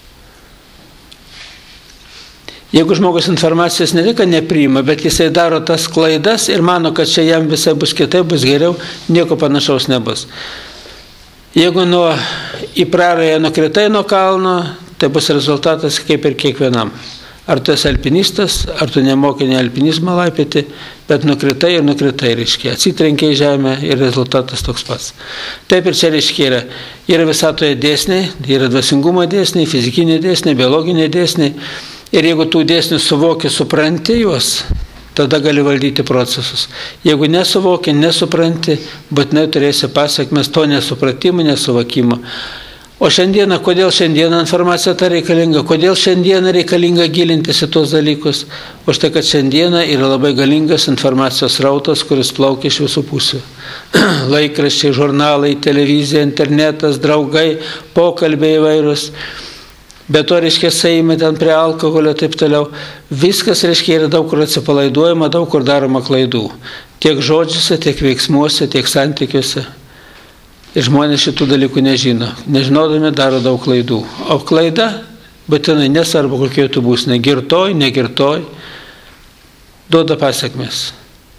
Jeigu žmogus informacijos ne tik nepriima, bet jisai daro tas klaidas ir mano, kad čia jam visai bus kitaip, bus geriau, nieko panašaus nebus. Jeigu nuo į prarąją nukritai nuo kalno, tai bus rezultatas kaip ir kiekvienam. Ar tu esi alpinistas, ar tu nemoki ne alpinizmą laipyti, bet nukritai ir nukritai, reiškia, atsitrenkia į žemę ir rezultatas toks pats. Taip ir čia, reiškia, yra, yra visatoje dėsniai, yra dvasingumo dėsniai, fizikiniai dėsniai, biologiniai dėsniai. Ir jeigu tų dėsnių suvoki, supranti juos, tada gali valdyti procesus. Jeigu nesuvoki, nesupranti, būtinai turėsi pasiekmes to nesupratimo, nesuvokimo. O šiandieną, kodėl šiandieną informacija ta reikalinga, kodėl šiandieną reikalinga gilintis į tos dalykus? Už tai, kad šiandieną yra labai galingas informacijos rautas, kuris plaukia iš visų pusių. Laikraščiai, žurnalai, televizija, internetas, draugai, pokalbiai įvairūs. Be to, reiškia, saimai ten prie alkoholio, taip toliau. Viskas, reiškia, yra daug kur atsipalaiduojama, daug kur daroma klaidų. Tiek žodžiuose, tiek veiksmuose, tiek santykiuose. Ir žmonės šitų dalykų nežino. Nežinodami daro daug klaidų. O klaida, būtinai nesvarbu, kokie tu bus, negirtoj, negirtoj, duoda pasiekmes.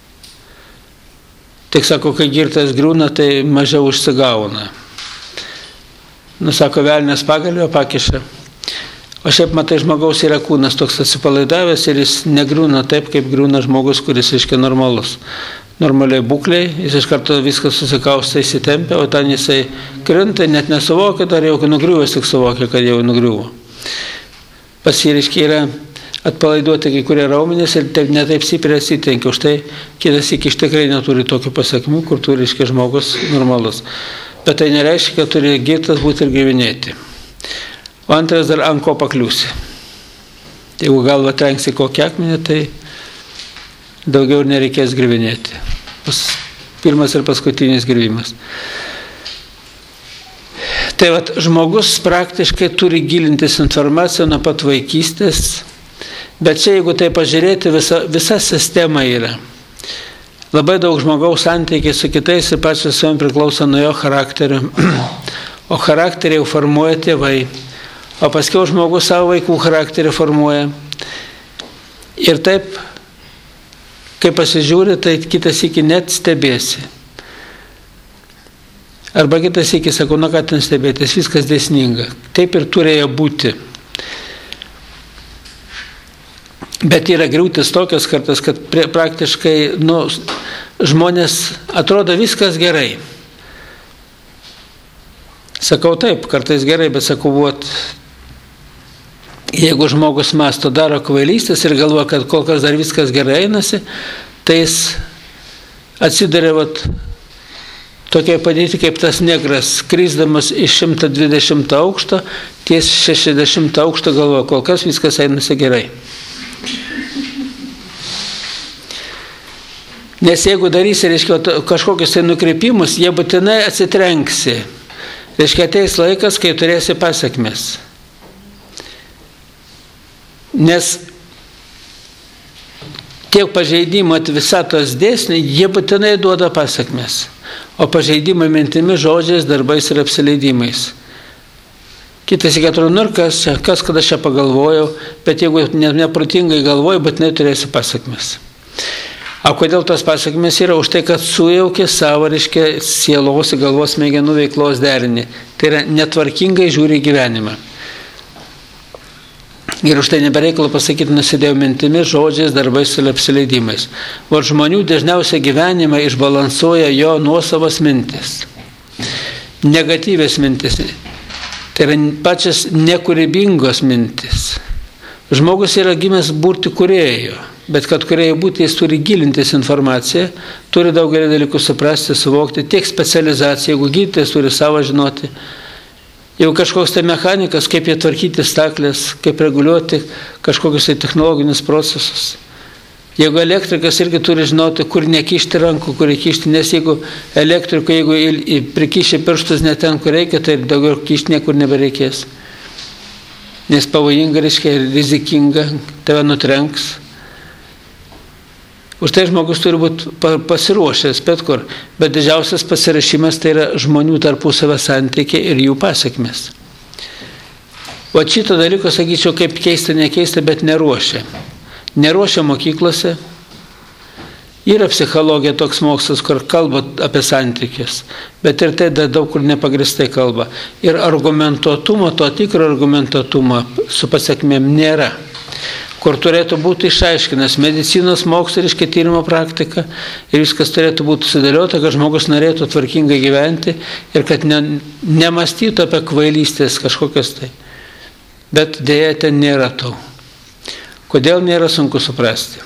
Tik sako, kai girtas griūna, tai mažiau užsigauna. Nusako, velnės pagalbę pakiša. O šiaip, matai, žmogaus yra kūnas toks atsipalaidavęs ir jis negriūna taip, kaip griūna žmogus, kuris, reiškia, normalus. Normaliai būkliai, jis iš karto viskas susikausta, įsitempia, o ten jisai krinta, net nesuvokia, dar jau nugriuvęs tik suvokia, kad jau nugriuvo. Pas jį, reiškia, yra atpalaiduoti kai kurie raumenys ir taip, netaip stipriai atsitrenkia. Už tai kitas iki iš tikrai neturi tokių pasakmių, kur turi, reiškia, žmogus normalus. Bet tai nereiškia, kad turi girtas būti ir gyvenėti. O antras dar ant ko pakliūsi. Jeigu galva trenksi kokį akmenį, tai daugiau nereikės grivinėti. Pirmas ir paskutinis grivimas. Tai vat, žmogus praktiškai turi gilintis informaciją nuo pat vaikystės, bet čia, jeigu tai pažiūrėti, visa, visa sistema yra. Labai daug žmogaus santykiai su kitais ir pačios savim priklauso nuo jo charakterio. O charakterį jau formuoja tėvai. O paskiau žmogus savo vaikų charakterį formuoja. Ir taip, kai pasižiūri, tai kitas iki net stebėsi. Arba kitas iki sako, na ką ten stebėtis, viskas dėsninga. Taip ir turėjo būti. Bet yra griūtis tokios kartas, kad prie, praktiškai nu, žmonės atrodo viskas gerai. Sakau taip, kartais gerai, bet sakau, vat, jeigu žmogus masto daro kvailystės ir galvoja, kad kol kas dar viskas gerai einasi, tai jis atsiduria vat, tokia padėti kaip tas negras, krisdamas iš šimto dvidešimto aukšto, ties šešiasdešimto aukšto galvoja, kol kas viskas einasi gerai. Nes jeigu darysi, reiškia, kažkokius tai nukreipimus, jie būtinai atsitrenksi. Reiškia, ateis laikas, kai turėsi pasiekmes. Nes tiek pažeidimo visatos dėsniai, jie būtinai duoda pasiekmes. O pažeidimai mintimi, žodžiais, darbais ir apsileidimais. Kitas iki atrodo, nu ir kas čia, kas kada čia pagalvojau, bet jeigu neprotingai galvoju, būtinai turėsi pasiekmes. O kodėl tos pasekmės yra? Už tai, kad sujaukė savo, reiškia, sielos ir galvos smegenų veiklos derinį. Tai yra netvarkingai žiūri gyvenimą. Ir už tai nebereikalo pasakyti, nusidėjau mintimis, žodžiais, darbais ir apsileidimais. O žmonių dažniausiai gyvenimą išbalansuoja jo nuosavas mintis. Negatyvės mintis. Tai yra pačias nekūrybingos mintis. Žmogus yra gimęs būti kūrėjo, bet kad kūrėjo būti, jis turi gilintis informaciją, turi daugelį dalykų suprasti, suvokti, tiek specializacija, jeigu gydytojas turi savo žinoti. Jeigu kažkoks tai mechanikas, kaip jie tvarkyti staklės, kaip reguliuoti kažkokius tai technologinius procesus. Jeigu elektrikas irgi turi žinoti, kur nekišti rankų, kur įkišti, nes jeigu elektriko, jeigu prikišė pirštus ne ten, kur reikia, tai daugiau kišti niekur nebereikės. Nes pavojinga, reiškia, rizikinga, tave nutrenks. Už tai žmogus turi būti pasiruošęs, bet kur. Bet didžiausias pasirašymas tai yra žmonių tarpusavio santykiai ir jų pasekmės. O šito dalyko, sakyčiau, kaip keista, nekeista, bet neruošia. Neruošia mokyklose. Yra psichologija toks mokslas, kur kalba apie santykius, bet ir tai daug kur nepagristai kalba. Ir argumentuotumo, to tikro argumentuotumo su pasiekmėm nėra. Kur turėtų būti išaiškinas medicinos mokslo, reiškia tyrimo praktika ir viskas turėtų būti sudėliota, kad žmogus norėtų tvarkingai gyventi ir kad ne, nemastytų apie kvailystės kažkokias tai. Bet dėja ten nėra to. Kodėl nėra sunku suprasti?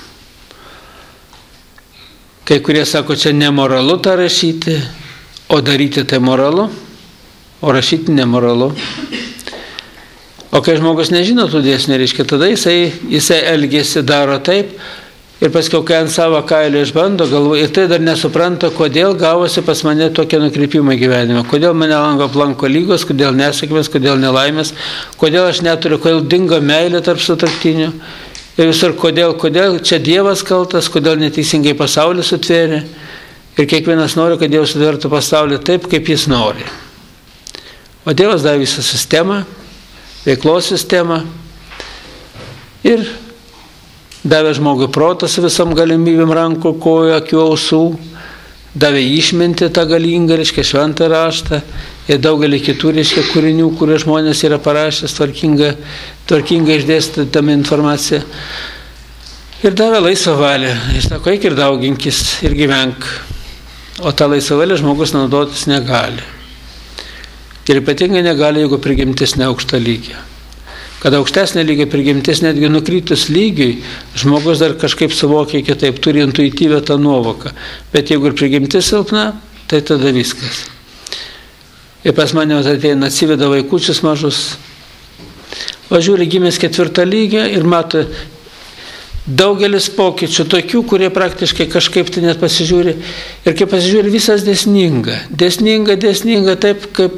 Kai kurie sako, čia nemoralu tą rašyti, o daryti tai moralu, o rašyti nemoralu. O kai žmogus nežino tų dėsnių, reiškia, tada jisai, jisai elgėsi, daro taip ir paskui, kai ant savo kailio išbando galvo, ir tai dar nesupranta, kodėl gavosi pas mane tokie nukrypimai gyvenime, kodėl mane lango aplanko lygos, kodėl nesėkmės, kodėl nelaimės, kodėl aš neturiu, kodėl dingo meilė tarp sutuoktinių. Ir visur, kodėl, kodėl čia Dievas kaltas, kodėl neteisingai pasaulį sutvėrė. Ir kiekvienas nori, kad Dievas sutvertų pasaulį taip, kaip jis nori. O Dievas davė visą sistemą, veiklos sistemą. Ir davė žmogui protą su visam galimybėm rankų, kojų, akių, ausų. Davė išmintį tą galingą, reiškia, šventą raštą. Ir daugelį kitų, reiškia, kūrinių, kurie žmonės yra parašęs, tvarkingai, tvarkingai išdėstę tam informaciją. Ir davė laisvą valią. Jis sako, eik ir dauginkis ir gyvenk. O tą laisvą valią žmogus naudotis negali. Ir ypatingai negali, jeigu prigimtis neaukšta lygia. Kad aukštesnė lygia prigimtis netgi nukrytus lygiui, žmogus dar kažkaip suvokia kitaip, turi intuityvę tą nuovoką. Bet jeigu ir prigimtis silpna, tai tada viskas. Ir pas mane ateina, atsiveda vaikučius mažus. O žiūri, gimęs ketvirtą lygį ir mato daugelis pokyčių, tokių, kurie praktiškai kažkaip tai net pasižiūri. Ir kai pasižiūri, visas dėsninga. Dėsninga, dėsninga, taip kaip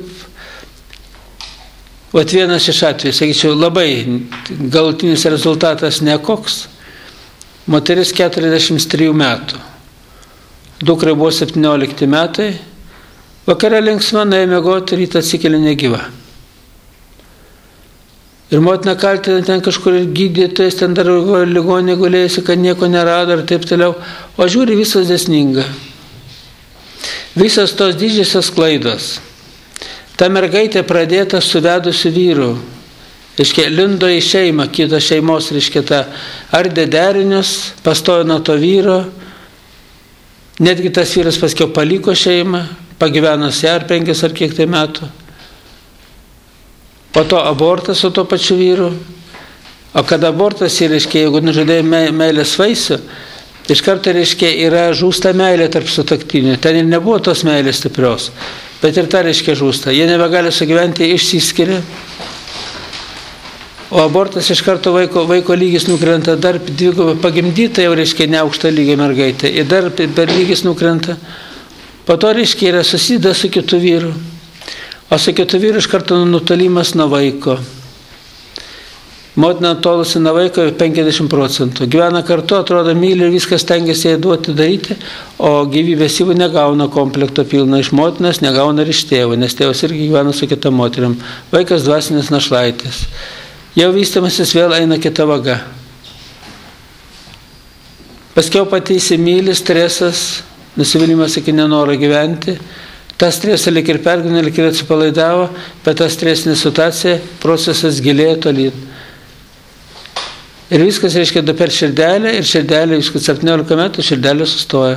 vat vienas iš atvejų, sakyčiau, labai galutinis rezultatas nekoks. Moteris keturiasdešimt trijų metų. Dukrai buvo septyniolikti metai. Vakare linksma, nuėjo miegoti, rytą atsikėlė negyva. Ir motina kaltina ten kažkur ir gydytojas, ten dar ligonė gulėjusi, kad nieko nerado ir taip toliau. O žiūri, visas dėsninga. Visas tos didžiosios klaidos. Ta mergaitė pradėta suvedusiu vyru. Reiškia, lindo į šeimą, kito šeimos, reiškia, ta ardė derinius, pastojo nuo to vyro. Netgi tas vyras paskiau paliko šeimą, pagyvenusi ar penkis ar kiek tai metų. Po to abortas su to pačiu vyru. O kad abortas, reiškia, jeigu nužudėjai meilės vaisių, iš karto, reiškia, yra žūsta meilė tarp sutuoktinių. Ten ir nebuvo tos meilės stiprios. Bet ir ta, reiškia, žūsta. Jie nebegali sugyventi, išsiskiria. O abortas iš karto vaiko, vaiko lygis nukrenta, dar dvigubai pagimdyta jau, reiškia, neaukšta lygio mergaitė. Ir dar per lygis nukrenta. Po to, reiškia, yra susideda su kitu vyru. O su kitu vyru iš karto nutolimas nuo vaiko. Motina tolusi nuo vaiko penkiasdešimt procentų. Gyvena kartu, atrodo, myli ir viskas stengiasi jai duoti daryti, o gyvybės įvų negauna komplekto pilno iš motinas, negauna ir iš tėvo, nes tėvas irgi gyvena su kita moterim. Vaikas dvasinis našlaitis. Jau vystymasis vėl eina kita vaga. Paskiau pati įsimyli, stresas, nusivylimas iki nenoro gyventi. Ta stresą lik ir pergyveno, lik ir atsipalaidavo, bet ta stresinė situacija, procesas gilėjo tolyn. Ir viskas, reiškia, per širdelę, ir širdelė, viskas septyniolika metų, širdelė sustoja.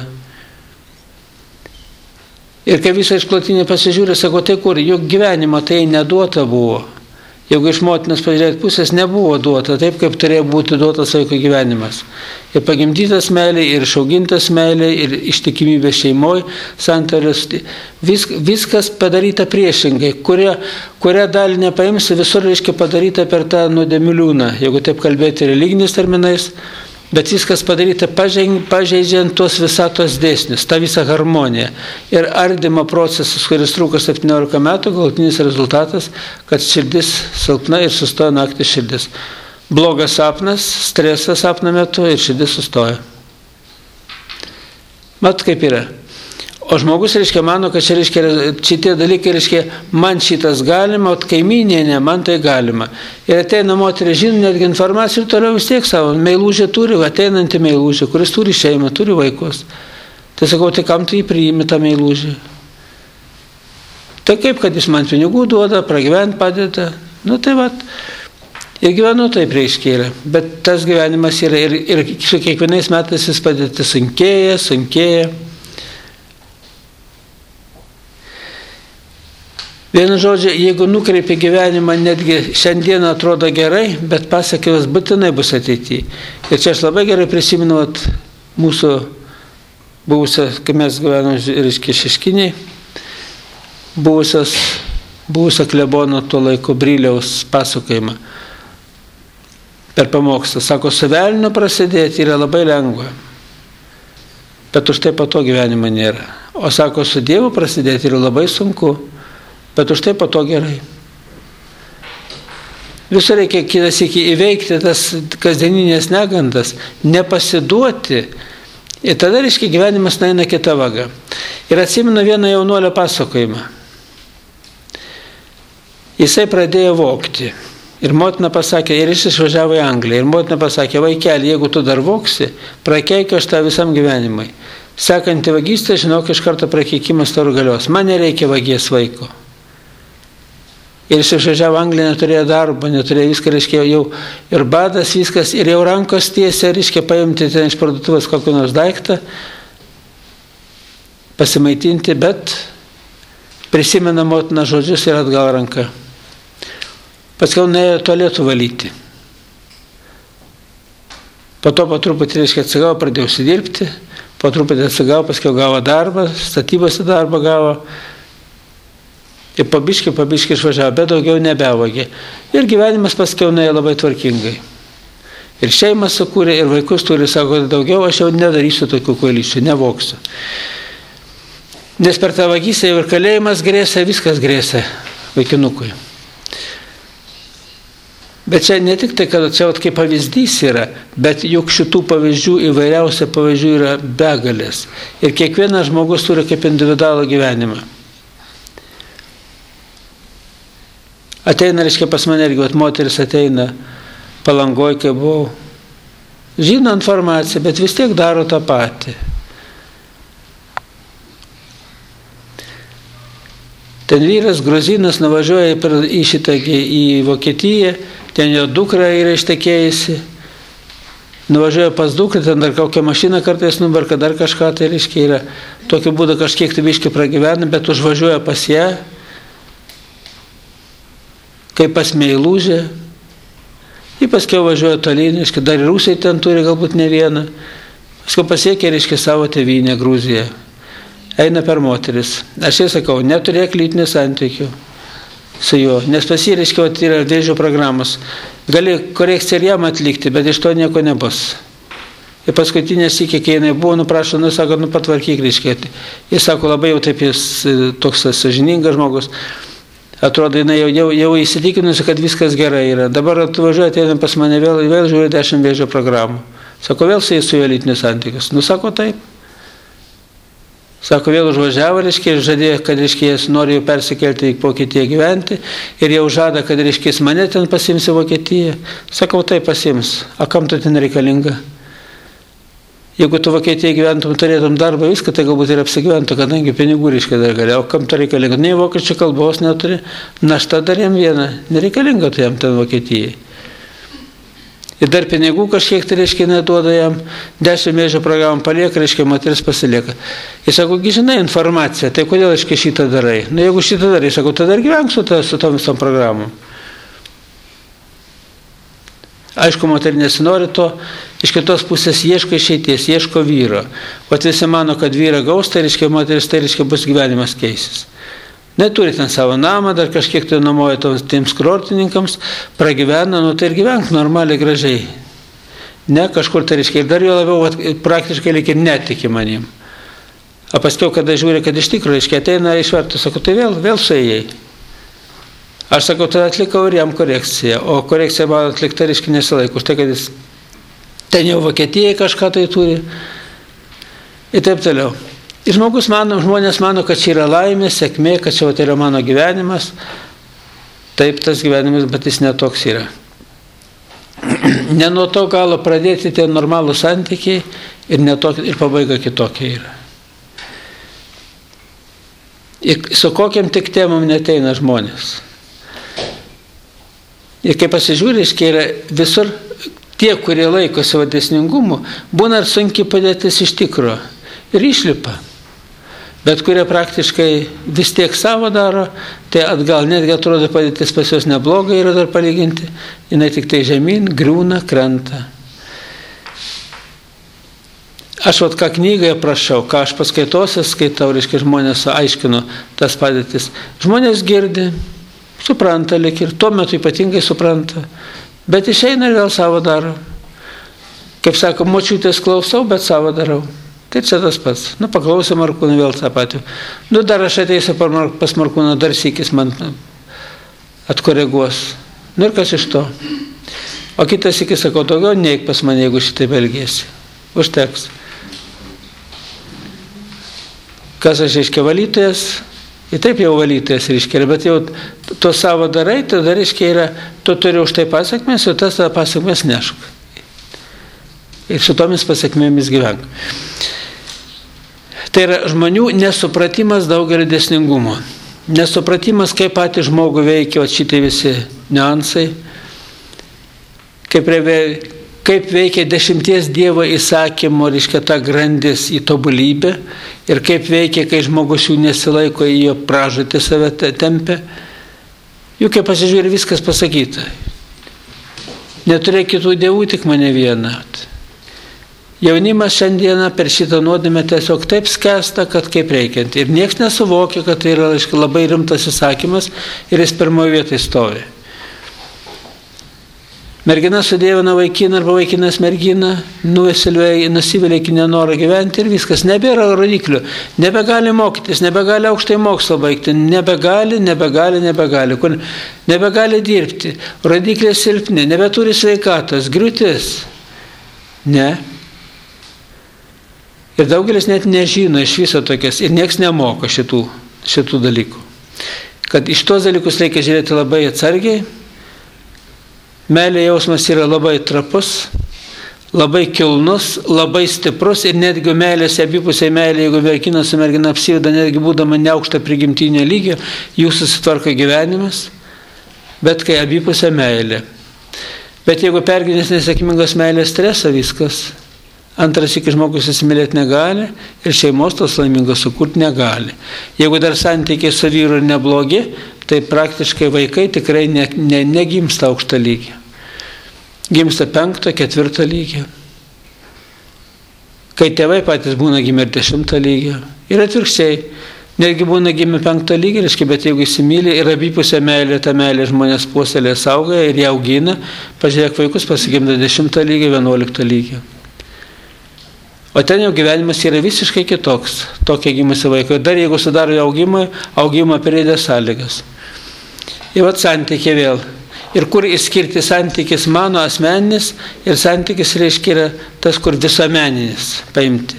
Ir kai visą išklotinį pasižiūrė, sako, tai kur, juk gyvenimo tai neduota buvo. Jeigu iš motinos pažiūrėti pusės nebuvo duota, taip kaip turėjo būti duotas vaiko gyvenimas. Ir pagimdytas meilė, ir išaugintas meilė, ir ištikimybė šeimoje, santaros. Vis, viskas padaryta priešingai. Kurią, kurią dalį nepaimsi, visur reiškia padaryta per tą nuodėmių liūną, jeigu taip kalbėti religiniais terminais. Bet viskas padaryta pažeidžiant tuos visatos dėsnius, tą visą harmoniją. Ir ardymo procesas, kuris truko septyniolika metų, galutinis rezultatas, kad širdis silpna ir sustoja naktį širdis. Blogas sapnas, stresas sapno metu ir širdis sustoja. Mat kaip yra. O žmogus, reiškia, mano, kad čia, reiškia, šitie dalykai, reiškia, man šitas galima, o kaimynė ne, man tai galima. Ir ateina moteris, žino netgi informaciją ir toliau vis tiek savo. Meilužė turi, ateinantį meilužę, kuris turi šeimą, turi vaikus. Tai sakau, tai kam tu jį priimi tą meilužę? Tai kaip, kad jis man pinigų duoda, pragyvent padeda. Nu tai vat, ir gyvenu taip reiškia yra. Bet tas gyvenimas yra ir, ir su kiekvienais metais jis padėti sunkėja, sunkėja. Vienu žodžiu, jeigu nukreipi gyvenimą, netgi šiandieną atrodo gerai, bet pasakymas būtinai bus ateityje. Ir čia aš labai gerai prisimenu mūsų buvusią, kai mes gyvenom, reiškia, Šeškiniai, buvusios, buvusio klebono tuo laiku Briliaus pasakojimą per pamokslą. Sako, su velniu prasidėti yra labai lengva, bet už tai po to gyvenimo nėra. O sako, su Dievu prasidėti yra labai sunku. Bet už tai po to gerai. Visur reikia kitas iki įveikti tas kasdieninės negandas, nepasiduoti. Ir tada, reiškia, gyvenimas naina kita vaga. Ir atsimenu vieną jaunuolio pasakojimą. Jisai pradėjo vogti. Ir motina pasakė, ir jis išvažiavo į Angliją. Ir motina pasakė, vaikeli, jeigu tu dar voksi, prakeikiu aš tą visam gyvenimui. Sekanti vagystė, žinok, iš karto prakeikimas tau galios. Man nereikia vagies vaiko. Ir jis išvažiavo Angliją, neturėjo darbo, neturėjo viską, reiškia, jau ir badas, viskas, ir jau rankos tiesia, reiškia, paimti ten iš parduotuvės kokį nors daiktą, pasimaitinti, bet prisimena motina žodžius ir atgal ranką. Paskiau nuėjo tualetų valyti. Po to po truputį, reiškia, atsigavo, pradėjo užsidirbti, po truputį atsigavo, paskiau gavo darbą, statybose darbą gavo. Ir pabiškai, pabiškai išvažiavo, bet daugiau nebevogė. Ir gyvenimas paskiau nuėjo labai tvarkingai. Ir šeimą sukūrė, ir vaikus turi, sako, daugiau aš jau nedarysiu tokių kvailysčių, nevogsiu. Nes per tą vagystę jau ir kalėjimas grėsia, viskas grėsia vaikinukui. Bet čia ne tik tai, kad čia kaip pavyzdys yra, bet juk šitų pavyzdžių, įvairiausia pavyzdžių yra begalės. Ir kiekvienas žmogus turi kaip individualų gyvenimą. Ateina, reiškia, pas mane irgi, moteris ateina Palangoj, kai buvau. Žino informaciją, bet vis tiek daro tą patį. Ten vyras, gruzinas, nuvažiuoja į šitą, į Vokietiją, ten jo dukra yra ištekėjusi. Nuvažiuoja pas dukrą, ten dar kokią mašiną kartais nuberka, dar kažką, tai reiškia yra. Tokiu būdu kažkiek tai biškai pragyvena, bet užvažiuoja pas ją. Kaip pas meilužę, jį paskiau važiuoja tolyn, reiškia, dar ir rusai ten turi galbūt ne vieną, paskiau pasiekia, reiškia, savo tėvynę Gruziją, eina per moteris. Aš jai sakau, neturėk lytinių santykių su juo, nes pas jį, reiškia, yra vėžio programos, gali korekciją ir jam atlikti, bet iš to nieko nebus. Ir paskutinė sykė, kai jinai buvo, nuprašo, nu, sako, nu, patvarkyk, reiškia. Jis sako, labai jau taip jis toks sąžiningas žmogus. Atrodo, jinai jau, jau, jau įsitikinusi, kad viskas gerai yra. Dabar atvažiuoja, ateina pas mane vėl, vėl žiūri dešimt vėžio programų. Sako, vėl su jais su juo lytinius santykius. Nu, sako, taip. Sako, vėl užvažiavo, reiškia, ir žadėjo, kad, reiškia, jis nori jau persikelti į Vokietiją gyventi. Ir jau žada, kad, reiškia, jis mane ten pasiims į Vokietiją. Sakau, taip pasiims. A kam tu ten reikalinga? Jeigu tu Vokietijoje gyventum, turėtum darbą, viską, tai galbūt ir apsigyventų, kadangi pinigų reiškia dar gali. O kam to reikalinga? Nei vokiečių kalbos neturi, našta dar jam viena, nereikalinga tu jam ten Vokietijai. Ir dar pinigų kažkiek tai reiškia neduoda jam, dešimt mėnesių programą palieka, reiškia moteris pasilieka. Jis sako, žinai informaciją, tai kodėl reiškia šitą darai? Na jeigu šitą darai, sako, tada ir gyvenk su, ta, su tom visom programom. Aišku, moterį nesinori to, iš kitos pusės ieško išeities, ieško vyro. O visi mano, kad vyrą gaus, tai reiškia moteris, tai reiškia bus gyvenimas keisis. Neturi ten savo namą, dar kažkiek tai nuomoja tiems kurortininkams, pragyvena, nu tai ir gyvenk normaliai, gražiai. Ne, kažkur tai reiškia, ir dar jo labiau vat, praktiškai lyg ir netiki manim. O paskiau, kada žiūri, kad iš tikrųjų, reiškia, ateina išvertų, sako, tai vėl, vėl suėjai. Aš sakau, tada atlikau ir jam korekciją, o korekcija man atlikta, reiškia, nesilaiko. Už tai, kad jis ten jau Vokietijai kažką tai turi ir taip toliau. Ir žmogus mano, žmonės mano, kad čia yra laimė, sėkmė, kad čia tai yra mano gyvenimas. Taip, tas gyvenimas, bet jis netoks yra. Ne nuo to galo pradėti tie normalų santykiai ir, netok, ir pabaiga kitokia yra. Ir su kokiam tik temam neteina žmonės. Ir kai pasižiūrė, yra visur tie, kurie laikosi vadesningumu, būna ir sunkiai padėtis iš tikro ir išlipa. Bet kurie praktiškai vis tiek savo daro, tai atgal netgi atrodo padėtis pas juos neblogai yra dar palyginti, jinai tik tai žemyn, griūna, krenta. Aš vat ką knygoje prašau, ką aš paskaitosiu, skaitau, reiškia žmonės aiškinu tas padėtis. Žmonės girdi, supranta lik ir tuo metu ypatingai supranta, bet išeina ir vėl savo daro. Kaip sako, močiutės klausau, bet savo darau. Tai čia tas pats. Nu, paklausė Markūną vėl tą patį. Nu, dar aš ateisiu pas Markūną, dar sykis man atkoreguos. Nu ir kas iš to? O kitas sykis sako, daugiau neik pas mane, jeigu šitaip elgiesi. Užteks. Kas aš reiškia valytojas? Ir taip jau valytojas reiškia, bet jau to savo darai, tada reiškia yra, tu turi už tai pasakmės, ir tas pasakmės nešk. Ir su tomis pasakmėmis gyvenk. Tai yra žmonių nesupratimas daugelio dėsningumo. Nesupratimas, kaip patį žmogų veikia, o šitai visi niuansai, kaip, kaip veikia dešimties Dievo įsakymo, reiškia ta grandis į tobulybę, ir kaip veikia, kai žmogus jų nesilaiko, į jo pražūtį save tempia. Juk kaip pasižiūrė, viskas pasakyta. Neturėk kitų dievų, tik mane vieną. Jaunimas šiandieną per šitą nuodėmę tiesiog taip skęsta, kad kaip reikiant. Ir nieks nesuvokia, kad tai yra reiškia, labai rimtas įsakymas ir jis pirmoje vietoje stovi. Mergina sudėvina vaikiną arba vaikinas merginą, nusivilia iki nenoro gyventi ir viskas. Nebėra rodiklių, nebegali mokytis, nebegali aukštai mokslo baigti, nebegali, nebegali, nebegali, kur nebegali dirbti, rodiklės silpni, nebeturi sveikatos, griūtis. Ne. Ir daugelis net nežino iš viso tokias ir nieks nemoko šitų, šitų dalykų. Kad iš tos dalykus reikia žiūrėti labai atsargiai. Meilė jausmas yra labai trapus, labai kilnus, labai stiprus ir netgi meilės, abipusiai meilė, jeigu mergina su mergina apsiveda, netgi būdama neaukšto prigimtinio lygio, jų susitvarko gyvenimas, bet kai abipusė meilė. Bet jeigu pergyvenęs nesėkmingos meilės stresą, viskas. Antras iki žmogus įsimylėti negali ir šeimos tos laimingos sukurti negali. Jeigu dar santykiai su vyru neblogi, tai praktiškai vaikai tikrai ne, ne, negimsta aukštą lygį. Gimsta penkto, ketvirto lygio. Kai tėvai patys būna gimę ir dešimto lygio. Ir atvirkščiai, netgi būna gimę penkto lygio, bet jeigu įsimylė ir abipusė meilė, ta meilė žmonės puoselė saugoja ir ją augina, pažiūrėk vaikus pasigimda dešimto lygio, vienuolikto lygio. O ten jau gyvenimas yra visiškai kitoks, tokie gimusi vaikai. Dar jeigu sudaro augimą, augimą perėdė sąlygas. Ir vat santykiai vėl. Ir kur išskirti santykis mano asmeninis ir santykis reiškia yra tas, kur visuomeninis paimti.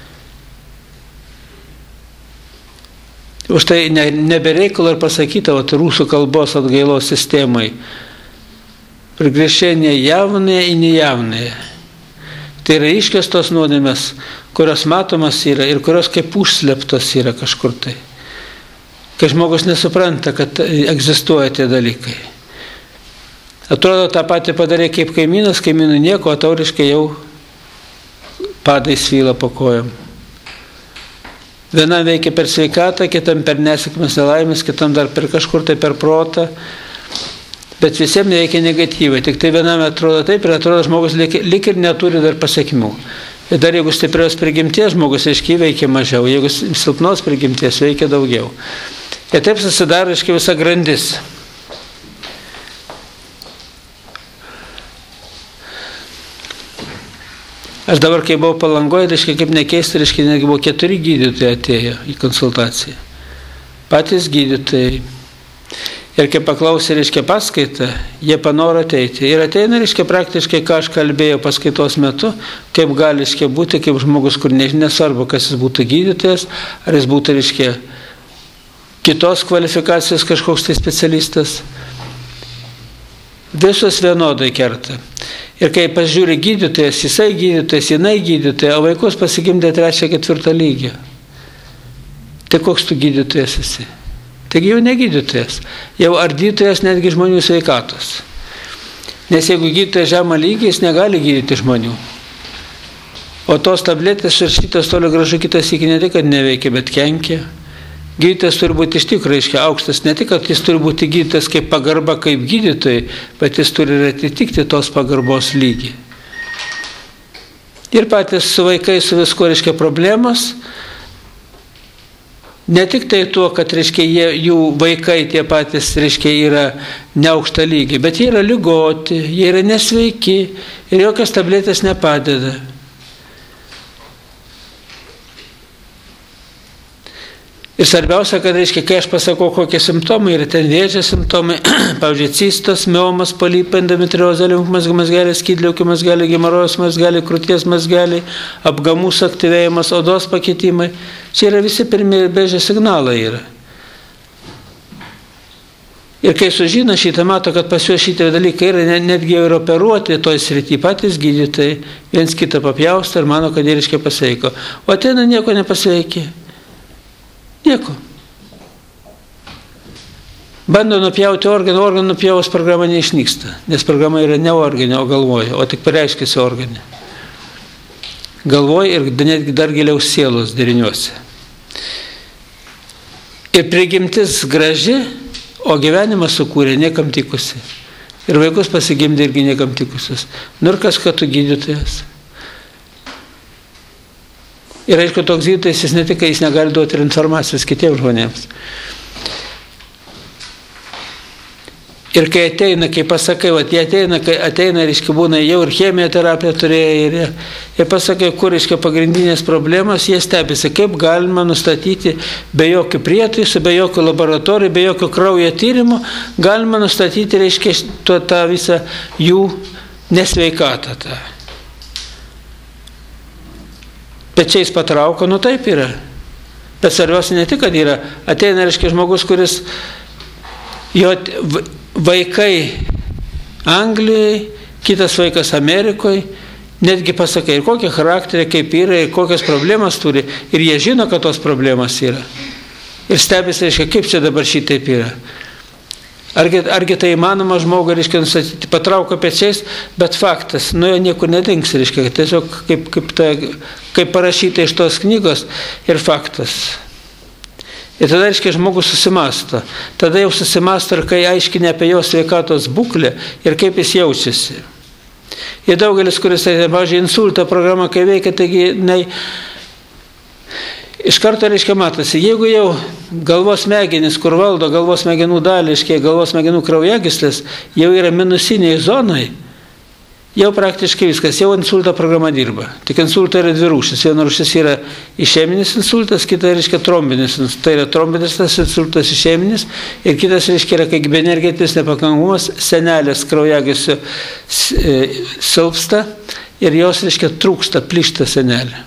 Už tai ne, nebereikalo ir pasakyta, vat rusų kalbos atgailos sistemai. Прегрешение явное и неявное. Tai yra iškės tos nuodėmės, kurios matomas yra ir kurios kaip užslėptos yra kažkur tai. Kai žmogus nesupranta, kad egzistuoja tie dalykai. Atrodo, tą patį padarė kaip kaimynas, kaimynų nieko, o tauriškai jau padai svyla po kojom. Vienam veikia per sveikatą, kitam per nesėkmes nelaimės, kitam dar per kažkur tai per protą. Bet visiems veikia negatyvai. Tik tai vienam atrodo taip ir atrodo žmogus lik, lik ir neturi dar pasiekmių. Ir dar jeigu stiprios prigimties žmogus, aiškiai, veikia mažiau. Jeigu silpnos prigimties veikia daugiau. Ir taip susidaro, aiškiai, visa grandis. Aš dabar, kai buvau Palangoje, reiškia, kaip nekeista, reiškia, netgi buvo keturi gydytojai atėjo į konsultaciją. Patys gydytojai. Ir kai paklausė, reiškia, paskaitą, jie panoro ateiti. Ir ateina, reiškia, praktiškai, ką aš kalbėjau paskaitos metu, kaip gali, reiškia, būti, kaip žmogus, kur nesvarbu, kas jis būtų gydytojas, ar jis būtų, reiškia, kitos kvalifikacijos kažkoks tai specialistas. Visos vienodai kerta. Ir kai pažiūri gydytojas, jisai gydytojas, jinai gydytoja, o vaikus pasigimdė trečią, ketvirtą lygį. Tai koks tu gydytojas esi? Taigi jau negydytojas, jau ardytojas netgi žmonių sveikatos. Nes jeigu gydytojas žemą lygį, jis negali gydyti žmonių. O tos tabletės šaršytos toli gražu kitas iki ne tik, kad neveikia, bet kenkia. Gydytojas turi būti iš tikrųjų, reiškia, aukštas, ne tik, kad jis turi būti gydytojas kaip pagarba, kaip gydytojai, bet jis turi atitikti tos pagarbos lygį. Ir patys su vaikais, su visko, reiškia, problemos, ne tik tai tuo, kad, reiškia, jie, jų vaikai tie patys, reiškia, yra neaukšta lygiai, bet jie yra ligoti, jie yra nesveiki ir jokios tabletės nepadeda. Ir svarbiausia, kad, reiškia, kai aš pasakau, kokie simptomai, yra ten vėžio simptomai, pavyzdžiui, cistos, miomas, polipai, endometriozė, limfmazgių mazgelė, skydliaukių mazgelė, hemorojus mazgelė, krūties mazgelė, apgamų suaktyvėjimas, odos pakitimai. Čia yra visi pirmi vėžio signalai yra. Ir kai sužino šitą, mato, kad pas juos šitie dalykai yra, netgi ir operuoti toj srity patys gydytojai, viens kitą papjausto ir mano, kad jie, reiškia, pasveiko. O ateina nieko nepasveikė. Nieko. Bando nupjauti organą, organą nupjaus programa neišnyksta, nes programa yra ne organė, o galvoje, o tik pareiškėsi organė. Galvoje ir netgi dar giliau sielos deriniuose. Ir prigimtis graži, o gyvenimas sukūrė niekam tikusi. Ir vaikus pasigimdė irgi niekam tikusius. Nu ir kas, kad tu gydytojas. Ir aišku, toks gydytojas, jis ne tik, jis negali duoti ir informacijos kitiems žmonėms. Ir kai ateina, kai pasakai, va, jie ateina, kai ateina, reiškia, būna jau ir chemioterapija turėjo, ir, ir pasakai, kur, reiškia, pagrindinės problemas, jie stebisi, kaip galima nustatyti be jokių prietaisų, be jokių laboratorijų, be jokių kraujo tyrimų, galima nustatyti, reiškia, tą, tą visą jų nesveikatą. Tą. Bet čia jis patrauko, nu taip yra. Bet svarbiausia ne tik, kad yra. Ateina, reiškia, žmogus, kuris jo vaikai Anglijoje, kitas vaikas Amerikoje, netgi pasakai, ir kokie charakteriai, kaip yra, ir kokias problemas turi. Ir jie žino, kad tos problemas yra. Ir stebisi, reiškia, kaip čia dabar šitaip yra. Argi, argi tai įmanoma žmogui, reiškia, nustatyti, patrauko pečiais, bet faktas, nu jo niekur nedings, reiškia, tiesiog kaip, kaip, ta, kaip parašyta iš tos knygos ir faktas. Ir tada, reiškia, žmogus susimasto. Tada jau susimasto, ir kai aiškini apie jo sveikatos būklę ir kaip jis jaučiasi. Ir daugelis, kuris, tai, pavyzdžiui, insulto programa, kai veikia, taigi, ne, iš karto, reiškia, matosi, jeigu jau galvos smegenys, kur valdo galvos smegenų dalį, reiškia, galvos smegenų kraujagyslės, jau yra minusiniai zonai, jau praktiškai viskas, jau insulto programa dirba. Tik insulto yra dvi rūšis. Viena rūšis yra išeminis insultas, kita, reiškia, trombinis. Tai yra trombinis tas insultas išeminis ir kitas, reiškia, yra kaip energetinis nepakankamumas, senelės kraujagyslių silpsta ir jos, reiškia, trūksta, plyšta senelė.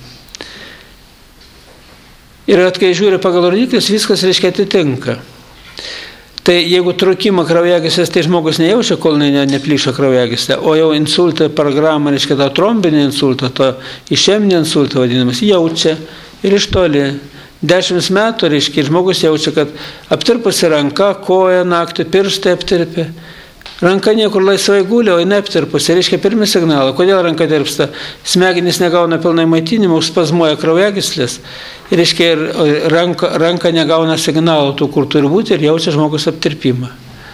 Ir kai žiūri pagal rodiklius, viskas, reiškia, atitinka. Tai jeigu trūkimo kraujagyslės, tai žmogus nejaučia, kol ne, neplyšo kraujagyslė, o jau insultą programą, reiškia tą trombinį insultą, to išeminį insultą vadinamas, jaučia ir iš toli. Dešimt metų, reiškia, žmogus jaučia, kad aptirpusi ranka, koja, naktį, pirštai aptirpė. Ranka niekur laisvai gulė, o jinai aptirpusi. Reiškia, pirmi signalai. Kodėl ranka tirpsta? Smegenys negauna pilnai maitinimo, užspazmuoja kraujagyslės. Ir reiškia, ir ranka, ranka negauna signalų tų, kur turi būti, ir jaučia žmogus aptirpimą.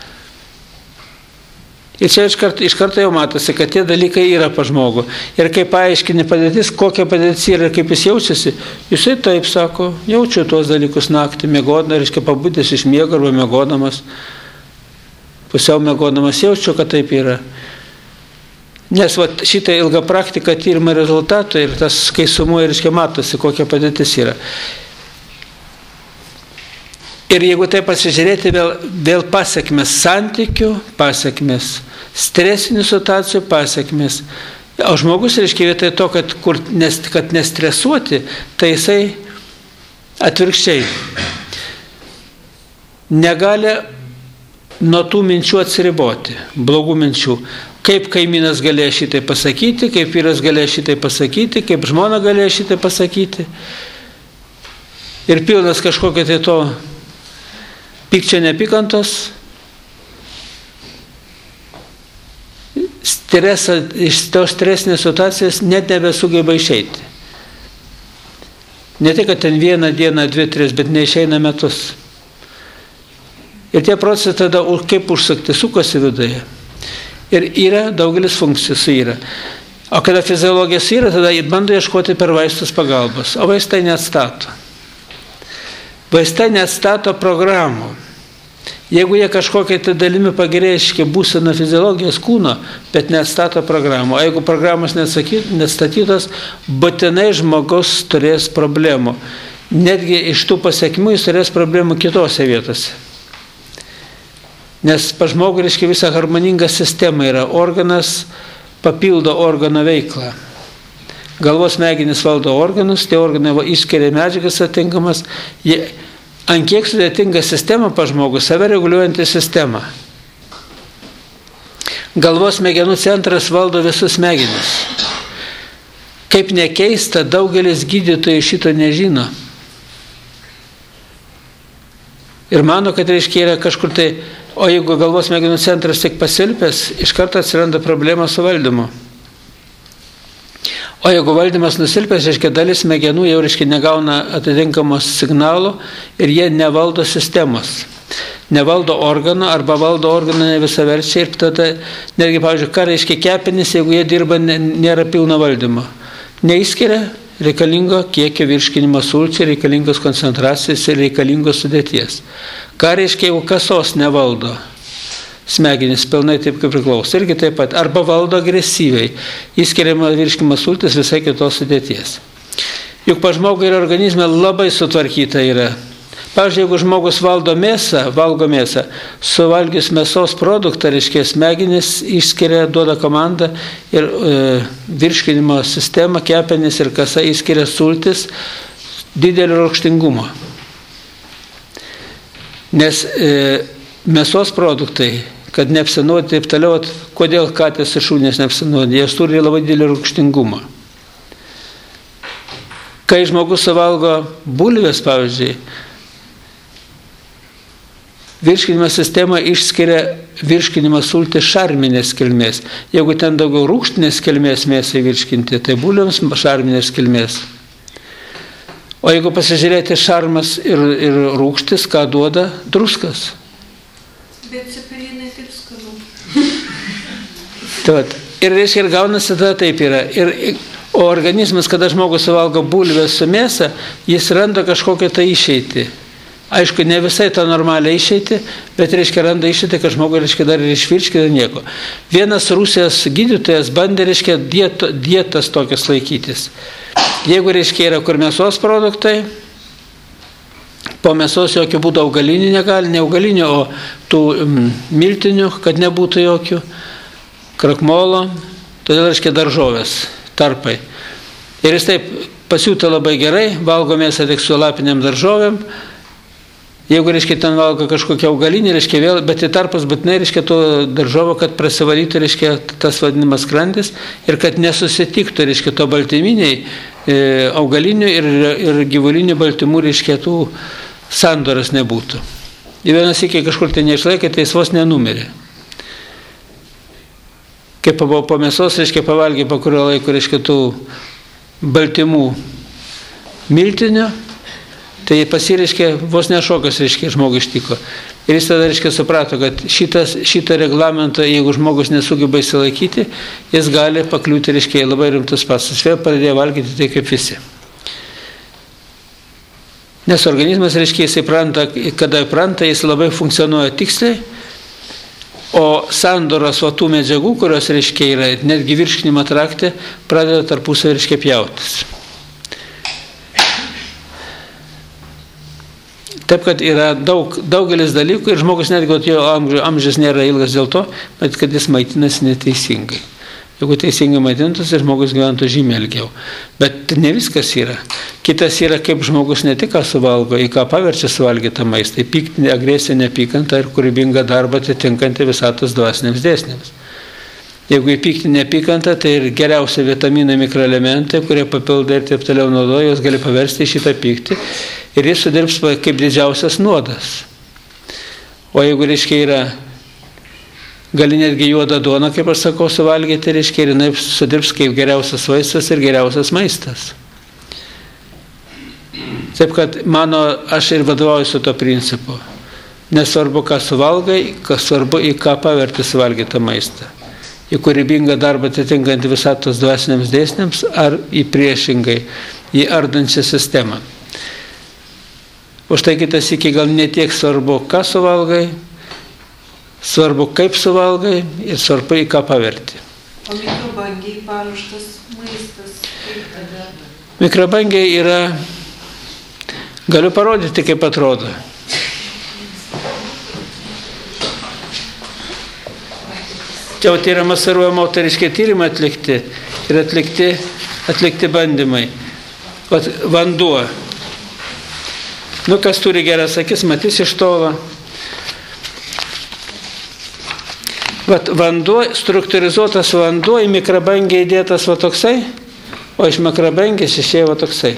Ir čia iš karto, iš karto jau matosi, kad tie dalykai yra pa žmogų. Ir kai paaiškini padėtis, kokia padėtis yra ir kaip jis jaučiasi, jisai taip sako, jaučiu tuos dalykus naktį, miegodama, reiškia, pabudęs iš miego arba miegodamas. Pusiau miegodamas jaučiu, kad taip yra. Nes va, šitą ilgą praktiką tyrimo rezultatų ir tas, kai sumuoja, reiškia, matosi, kokia padėtis yra. Ir jeigu tai pasižiūrėti, vėl, vėl pasiekmes santykių, pasiekmes stresinių situacijų, pasiekmes. O žmogus, reiškia, vietoj to, kad, kur, nes, kad nestresuoti, tai jisai atvirkščiai negali nuo tų minčių atsiriboti, blogų minčių. Kaip kaimynas galėjo šitai pasakyti, kaip vyras galėjo šitai pasakyti, kaip žmona galėjo šitai pasakyti. Ir pilnas kažkokio tai to pykčio neapykantos, stresą, iš tos stresinės situacijos net nebesugeba išeiti. Ne tai, kad ten vieną dieną, dvi, tris, bet neišeina metus. Ir tie procesai tada kaip užsukti, sukosi viduje. Ir yra daugelis funkcijų su yra. O kada fiziologija su yra, tada bando ieškoti per vaistus pagalbos. O vaistai neatstato. Vaistai neatstato programų. Jeigu jie kažkokiai tai dalimi pagerėškia būseną fiziologijos kūno, bet neatstato programų. O jeigu programos neatstatytos, būtinai žmogus turės problemų. Netgi iš tų pasiekmių jis turės problemų kitose vietose. Nes pa žmogų, reiškia, visa harmoninga sistema yra. Organas papildo organo veiklą. Galvos smegenys valdo organus, tie organai išskiria medžiagas atinkamas. Jie, ant kiek sudėtinga sistema pa žmogų, save reguliuojanti sistema. Galvos smegenų centras valdo visus smegenis. Kaip nekeista, daugelis gydytojų šito nežino. Ir mano, kad, reiškia, yra kažkur tai. O jeigu galvos smegenų centras tik pasilpęs, iš karto atsiranda problema su valdymu. O jeigu valdymas nusilpęs, reiškia, dalis smegenų jau, reiškia, negauna atitinkamos signalų ir jie nevaldo sistemos. Nevaldo organų arba valdo organą ne visaverčiai ir tada, netgi, pavyzdžiui, ką reiškia kepenys, jeigu jie dirba, nėra pilno valdymo. Neįskiria reikalingo kiekio virškinimo sulčių, reikalingos koncentracijos ir reikalingos sudėties. Ką reiškia, jeigu kasos nevaldo smegenys pilnai taip, kaip priklauso. Irgi taip pat. Arba valdo agresyviai. Įskiriama virškinimo sultis visai kitos sudėties. Juk pa žmogui ir organizme labai sutvarkyta yra. Pavyzdžiui, jeigu žmogus valdo mėsą, valgo mėsą, suvalgius mėsos produktą, reiškia, smegenys išskiria, duoda komandą ir e, virškinimo sistema, kepenys ir kasa išskiria sultis didelio rūgštingumo. Nes e, mėsos produktai, kad neapsinuodė taip toliau, kodėl katės ir šunės neapsinuodė, jie turi labai didelį rūgštingumą. Kai žmogus suvalgo bulvės, pavyzdžiui, virškinimo sistema išskiria virškinimo sultis šarminės kilmės. Jeigu ten daugiau rūgštinės kilmės mėsai virškinti, tai bulvėms šarminės kilmės. O jeigu pasižiūrėti šarmas ir, ir rūgštis, ką duoda? Druskas. Bet cepelinai taip skanu. Tad, ir reiškia, ir gaunasi tada taip yra. Ir, o organizmas, kada žmogus suvalgo bulvės su mėsa, jis randa kažkokią tą išeitį. Aišku, ne visai tą normalią išeitį, bet, reiškia, randa išeitį, kad žmogui, reiškia, dar ir išvirškina nieko. Vienas Rusijos gydytojas bandė, reiškia, dieto, dietas tokias laikytis. Jeigu, reiškia, yra kur mėsos produktai, po mėsos jokių būdų augalinių negali, ne augalinių, o tų mm, miltinių, kad nebūtų jokių, krakmolo, todėl, reiškia, daržovės, tarpai. Ir jis taip pasiūta labai gerai, valgo mėsą tik su lapinėm daržovėm, Jeigu, reiškia, ten valgo kažkokia augalinė, reiškia, vėl, bet į tarpas būtinai, reiškia, to daržovo, kad prasivalytų, reiškia, tas vadinimas skrandis ir kad nesusitiktų, reiškia, to baltyminiai, e, augalinių ir, ir gyvulinių baltymų, reiškia, tų sandoras nebūtų. Ir vienas iki kažkur tai neišlaikė, tai jis vos nenumirė. Kai po, po mėsos, reiškia, pavalgė po kurio laiko, reiškia, tų baltymų miltinio, tai pasireiškė, vos nešokas, reiškia, žmogų ištiko. Ir jis tada, reiškia, suprato, kad šitas, šitą reglamentą, jeigu žmogus nesugeba įsilaikyti, jis gali pakliūti, reiškia, labai rimtus spąstus. Vėl pradėjo valgyti tai kaip visi. Nes organizmas, reiškia, jis įpranta, kada įpranta, jis labai funkcionuoja tiksliai, o sandoros va tų medžiagų, kurios, reiškia, yra netgi virškinimo trakte, pradeda tarpusavy, reiškia, pjautis. Taip, kad yra daug, daugelis dalykų ir žmogus netgi jo amžius nėra ilgas dėl to, bet kad jis maitinasi neteisingai. Jeigu teisingai maitintųsi, žmogus gyventų žymiai ilgiau. Bet ne viskas yra. Kitas yra, kaip žmogus ne tik ką suvalgo, į ką paverčia suvalgytą maistą, į piktinę, agresiją, neapykantą ir kūrybingą darbą atitinkantį visatos dvasiniams dėsniams. Jeigu į piktinę neapykantą, tai ir geriausia vitaminai, mikroelementai, kurie papildo ir taip toliau naudoja, jos gali paversti į šitą pyktį ir jis sudirbs kaip didžiausias nuodas. O jeigu, reiškia, yra, gali netgi juodą duoną, kaip aš sakau, suvalgyti, reiškia, ir jinai sudirbs kaip geriausias vaistas ir geriausias maistas. Taip, kad mano, aš ir vadovaujuosi to principu. Nesvarbu, ką suvalgai, kas svarbu, į ką paverti suvalgytą maistą. Į kūrybingą darbą atitinkantį visatos dvasiniams dėsniams ar į priešingai, į ardančią sistemą. Už tai kitas iki gal ne tiek svarbu, ką suvalgai, svarbu, kaip suvalgai ir svarbu, į ką paverti. O mikrobangiai paruoštas maistas, kaip tada? Mikrobangiai yra, galiu parodyti, kaip atrodo. Čia yra masaruojamo autoriškai tyrimai atlikti ir atlikti, atlikti bandymai. Vat vanduo. Nu, kas turi geras akis, matys iš tolo. Vat vanduo, struktūrizuotas vanduo, į mikrobangę įdėtas va toksai, o iš mikrobangės išėjo va toksai.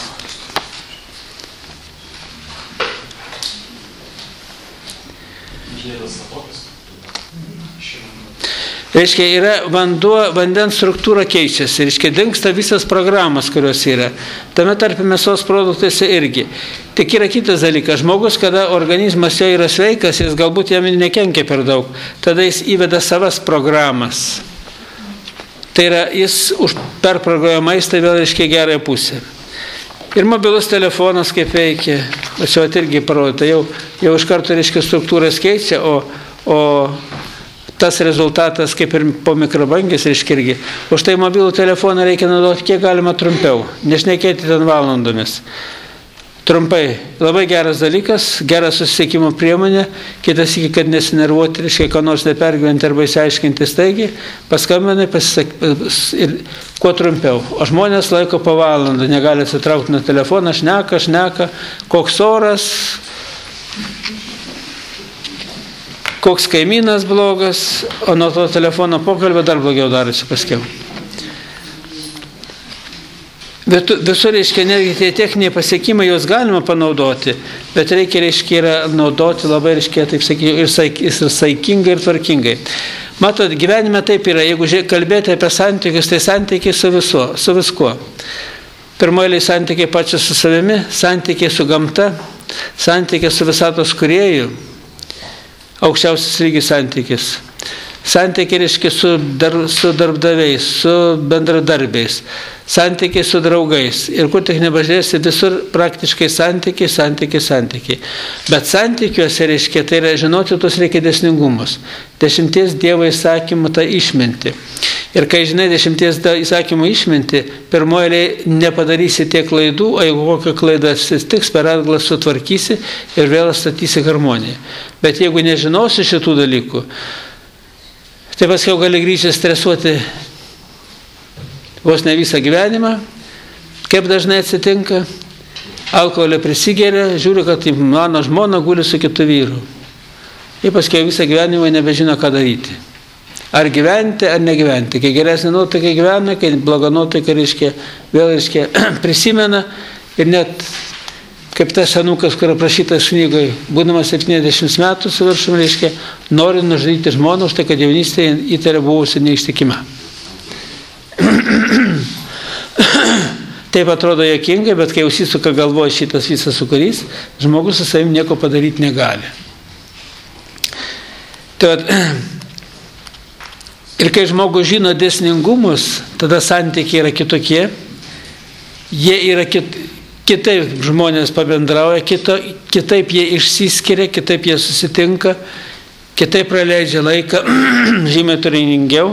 Reiškia, yra vanduo, vandens struktūra keičiasi, reiškia, dingsta visas programas, kurios yra. Tame tarp mėsos produktuose irgi. Tik yra kitas dalykas, žmogus, kada organizmas jo yra sveikas, jis galbūt jam nekenkia per daug, tada jis įveda savas programas. Tai yra, jis perprogramuoja maistą vėl, reiškia, gerąją pusę. Ir mobilus telefonas kaip veikia, aš jau irgi parodyta, jau, jau iš karto, reiškia, struktūras keičia, o, o tas rezultatas kaip ir po mikrobangės, reiškia, irgi. Už tai mobilų telefoną reikia naudoti kiek galima trumpiau, nešnekėti ten valandomis. Trumpai, labai geras dalykas, geras susisiekimo priemonė, kitas iki, kad nesinervuoti, reiškia, ką nors nepergyventi arba įsiaiškinti staigiai, paskambinai pasisak... ir kuo trumpiau. O žmonės laiko po valandą, negali atsitraukti nuo telefoną, šneka, šneka, koks oras, koks kaimynas blogas, o nuo to telefono pokalbio dar blogiau darosi paskiau. Bet visur, reiškia, netgi tie techniniai pasiekimai, juos galima panaudoti, bet reikia, reiškia, yra naudoti labai, reiškia, taip sakyti, ir, saik, ir saikingai, ir tvarkingai. Matot, gyvenime taip yra, jeigu kalbėti apie santykius, tai santykiai su, visu, su viskuo. Pirmoji santykiai pačios su savimi, santykiai su gamta, santykiai su visatos kūrėju, aukščiausias lygis santykis. Santykiai, reiškia, su, dar, su darbdaviais, su bendradarbiais, santykiai su draugais. Ir kur tik nebažiūrėsi, visur praktiškai santykiai, santykiai, santykiai. Bet santykiuose, reiškia, tai yra žinoti tos reikia dėsningumus. Dešimties Dievo įsakymų tą išmintį. Ir kai žinai dešimties įsakymų išmintį, pirmoji nepadarysi tiek klaidų, o jeigu kokią klaidą atsitiks, per atgalą sutvarkysi ir vėl statysi harmoniją. Bet jeigu nežinosi šitų dalykų, tai paskiau gali grįžti stresuoti vos ne visą gyvenimą, kaip dažnai atsitinka, alkoholio prisigeria, žiūri, kad mano žmona guli su kitu vyru. Ir paskui visą gyvenimą nebežino, ką daryti. Ar gyventi, ar negyventi. Kai geresnė nuotaika gyvena, kai bloga nuotaika, reiškia, vėl reiškia, prisimena ir net kaip tas senukas, kur aprašytas knygoje, būdamas septyniasdešimt metų su viršum, reiškia, nori nužudyti žmoną už tai, kad jaunystėje įtarė buvusi neištikima. Taip atrodo juokingai, bet kai užsisuka galvoje šitas visas sūkurys, žmogus su savim nieko padaryti negali. Tai, ir kai žmogus žino dėsningumus, tada santykiai yra kitokie, jie yra kit, kitaip žmonės pabendrauja, kito, kitaip jie išsiskiria, kitaip jie susitinka, kitaip praleidžia laiką, žymiai turiningiau.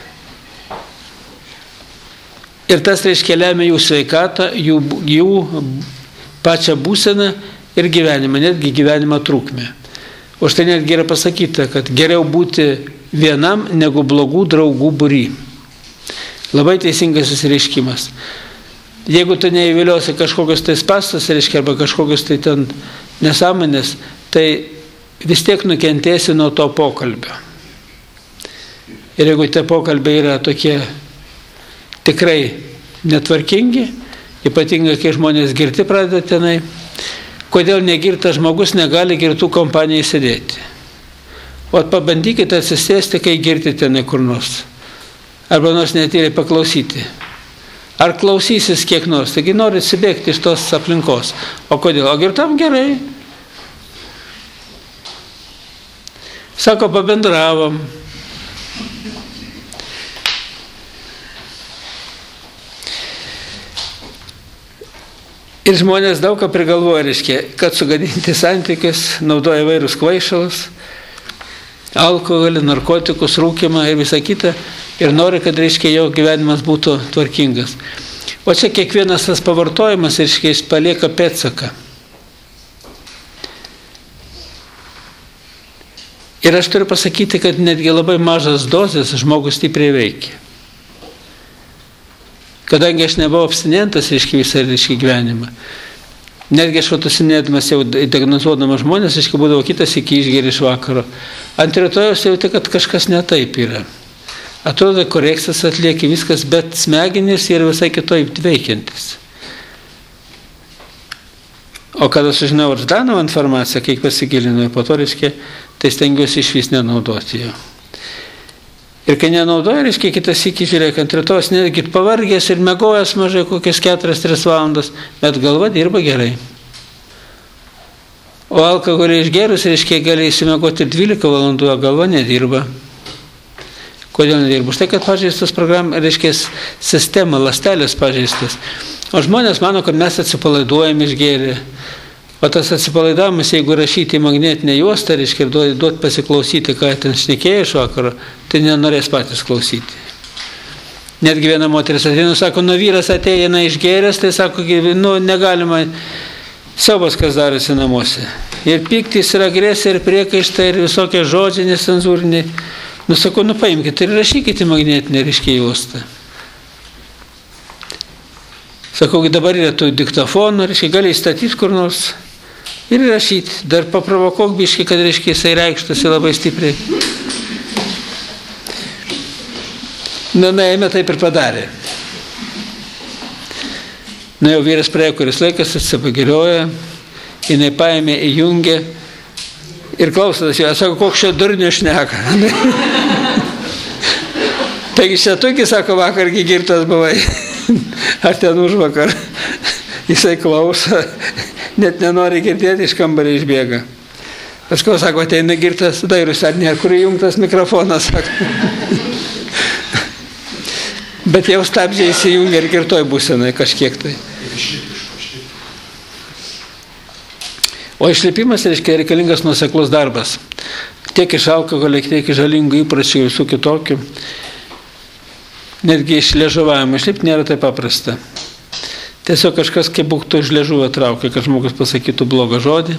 Ir tas reiškia lemia jų sveikatą, jų, jų pačią būseną ir gyvenimą, netgi gyvenimą trukmę. O štai netgi yra pasakyta, kad geriau būti vienam negu blogų draugų būry. Labai teisingas susireiškimas. Jeigu tu neįviliosi kažkokios tai spastas, reiškia, arba kažkokios tai ten nesąmonės, tai vis tiek nukentėsi nuo to pokalbio. Ir jeigu tie pokalbiai yra tokie tikrai netvarkingi, ypatingai kai žmonės girti pradeda tenai, kodėl negirtas žmogus negali girtų kompanijai sėdėti. O pabandykite atsisėsti, kai girti tenai kur nors. Arba nors netyriai paklausyti. Ar klausysis kiek nors, taigi nori atsibėgti iš tos aplinkos. O kodėl? O girtam gerai. Sako, pabendravom. Ir žmonės daug ką prigalvoja, reiškia, kad sugadinti santykius, naudoja vairūs kvaišalus, alkoholį, narkotikus, rūkimą ir visą kitą. Ir nori, kad, reiškia, jo gyvenimas būtų tvarkingas. O čia kiekvienas tas pavartojimas, reiškia, jis palieka pėdsaką. Ir aš turiu pasakyti, kad netgi labai mažas dozės žmogus stipriai veikia. Kadangi aš nebuvau abstinentas, reiškia, visą reiškia, gyvenimą. Netgi aš abstinėdamas jau diagnozuodamas žmonės, reiškia, būdavo kitas iki išgeri iš vakaro. Ant rytojos jauti, kad kažkas ne taip yra. Atrodo, korekcijas atlieki viskas, bet smegenys yra visai kitoj veikiantis. O kada sužinau Ždanovo informaciją, kai pasigilinu, po to, reiškia, tai stengiuosi iš vis nenaudoti jo. Ir kai nenaudoja, reiškia, kitas iki žiūrėk, ant rytojos netgi pavargęs ir megojęs mažai kokias keturias tris valandas, bet galva dirba gerai. O alkoholį išgerus, reiškia, gali įsimegoti dvylika valandų, o galva nedirba. Kodėl nedirba? Štai, kad pažeistas programa, reiškia, sistema, ląstelės pažeistas. O žmonės mano, kad mes atsipalaiduojam išgerę. O tas atsipalaidavimas, jeigu rašyti į magnetinę juostą, reiškia, ir duoti pasiklausyti, ką ten šnekėjo iš vakaro, tai nenorės patys klausyti. Netgi viena moteris ateina, sako, nu vyras ateina išgeręs, tai sako, nu negalima, siaubas kas darosi namuose. Ir piktis, ir agresija, ir priekaištai, ir visokie žodžiai necenzūriniai. Nu sako, nu paimkite ir rašykite magnetinę, reiškia, juostą. Sakau, dabar yra tų diktofonų, reiškia, gali įstatyti kur nors. Ir rašyti, dar paprovokok biškai, kad, reiškia, jisai reikštasi labai stipriai. Nu, nuėjome taip ir padarė. Nu, jau vyras praėjo, kuris laikas atsipagirioja, jinai paėmė, įjungė ir klausotas jo, sako, koks šio durnio šneka. Taigi šetukį, sako, vakargi girtas buvai, ar ten už vakar. Jisai klauso, net nenori girdėti, iš kambarį išbėga. Paskui, sako, ateina girtas, dairus, ar ne, kur įjungtas mikrofonas, sako. Bet jau stabdžiai įsijungia ir girtoj būsenai kažkiek tai. O išlipimas, reiškia, reikalingas nuoseklus darbas. Tiek iš alkoholio, tiek iš žalingų įpročių, visų kitokių. Netgi iš liežuvavimo išlipti nėra taip paprasta. Tiesiog kažkas kaip būktų iš liežuvio traukia, kad žmogus pasakytų blogą žodį.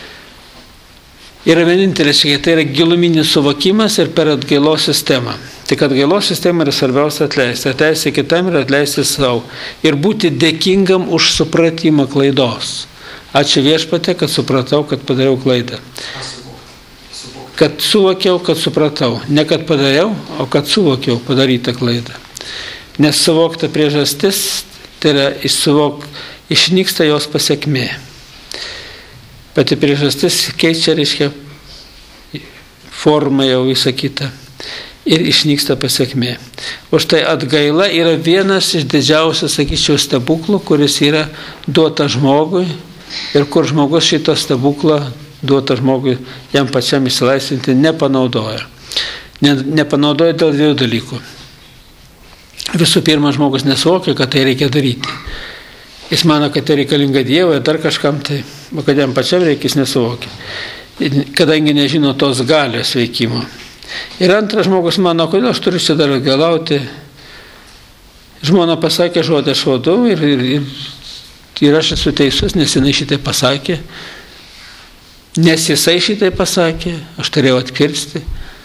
Yra vienintelis, tai yra giluminis suvokimas ir per atgailos sistemą. Tik atgailos sistema yra svarbiausia atleisti. Atleisti kitam ir atleisti savo. Ir būti dėkingam už supratimą klaidos. Ačiū Viešpatie, kad supratau, kad padariau klaidą. Kad suvokiau, kad supratau. Ne kad padariau, o kad suvokiau padarytą klaidą. Nes suvokta priežastis, tai yra suvok, išnyksta jos pasiekmė. Pati priežastis keičia, reiškia, formą jau visą kitą. Ir išnyksta pasiekmė. O štai atgaila yra vienas iš didžiausių, sakyčiau, stebuklų, kuris yra duota žmogui ir kur žmogus šito stebuklą duota žmogui jam pačiam išsilaisvinti nepanaudoja. Ne, nepanaudoja dėl dviejų dalykų. Visų pirma, žmogus nesuvokia, kad tai reikia daryti. Jis mano, kad tai reikalinga Dievui, dar kažkam tai, o kad jam pačiam reikia, jis nesuvokia. Kadangi nežino tos galios veikimo. Ir antras žmogus mano, kodėl aš turiu čia dar atgalauti. Žmona pasakė žodį, aš vadau ir, ir, ir, ir aš esu teisus, nes jinai šitai pasakė. Nes jisai šitai pasakė, aš turėjau atkirsti.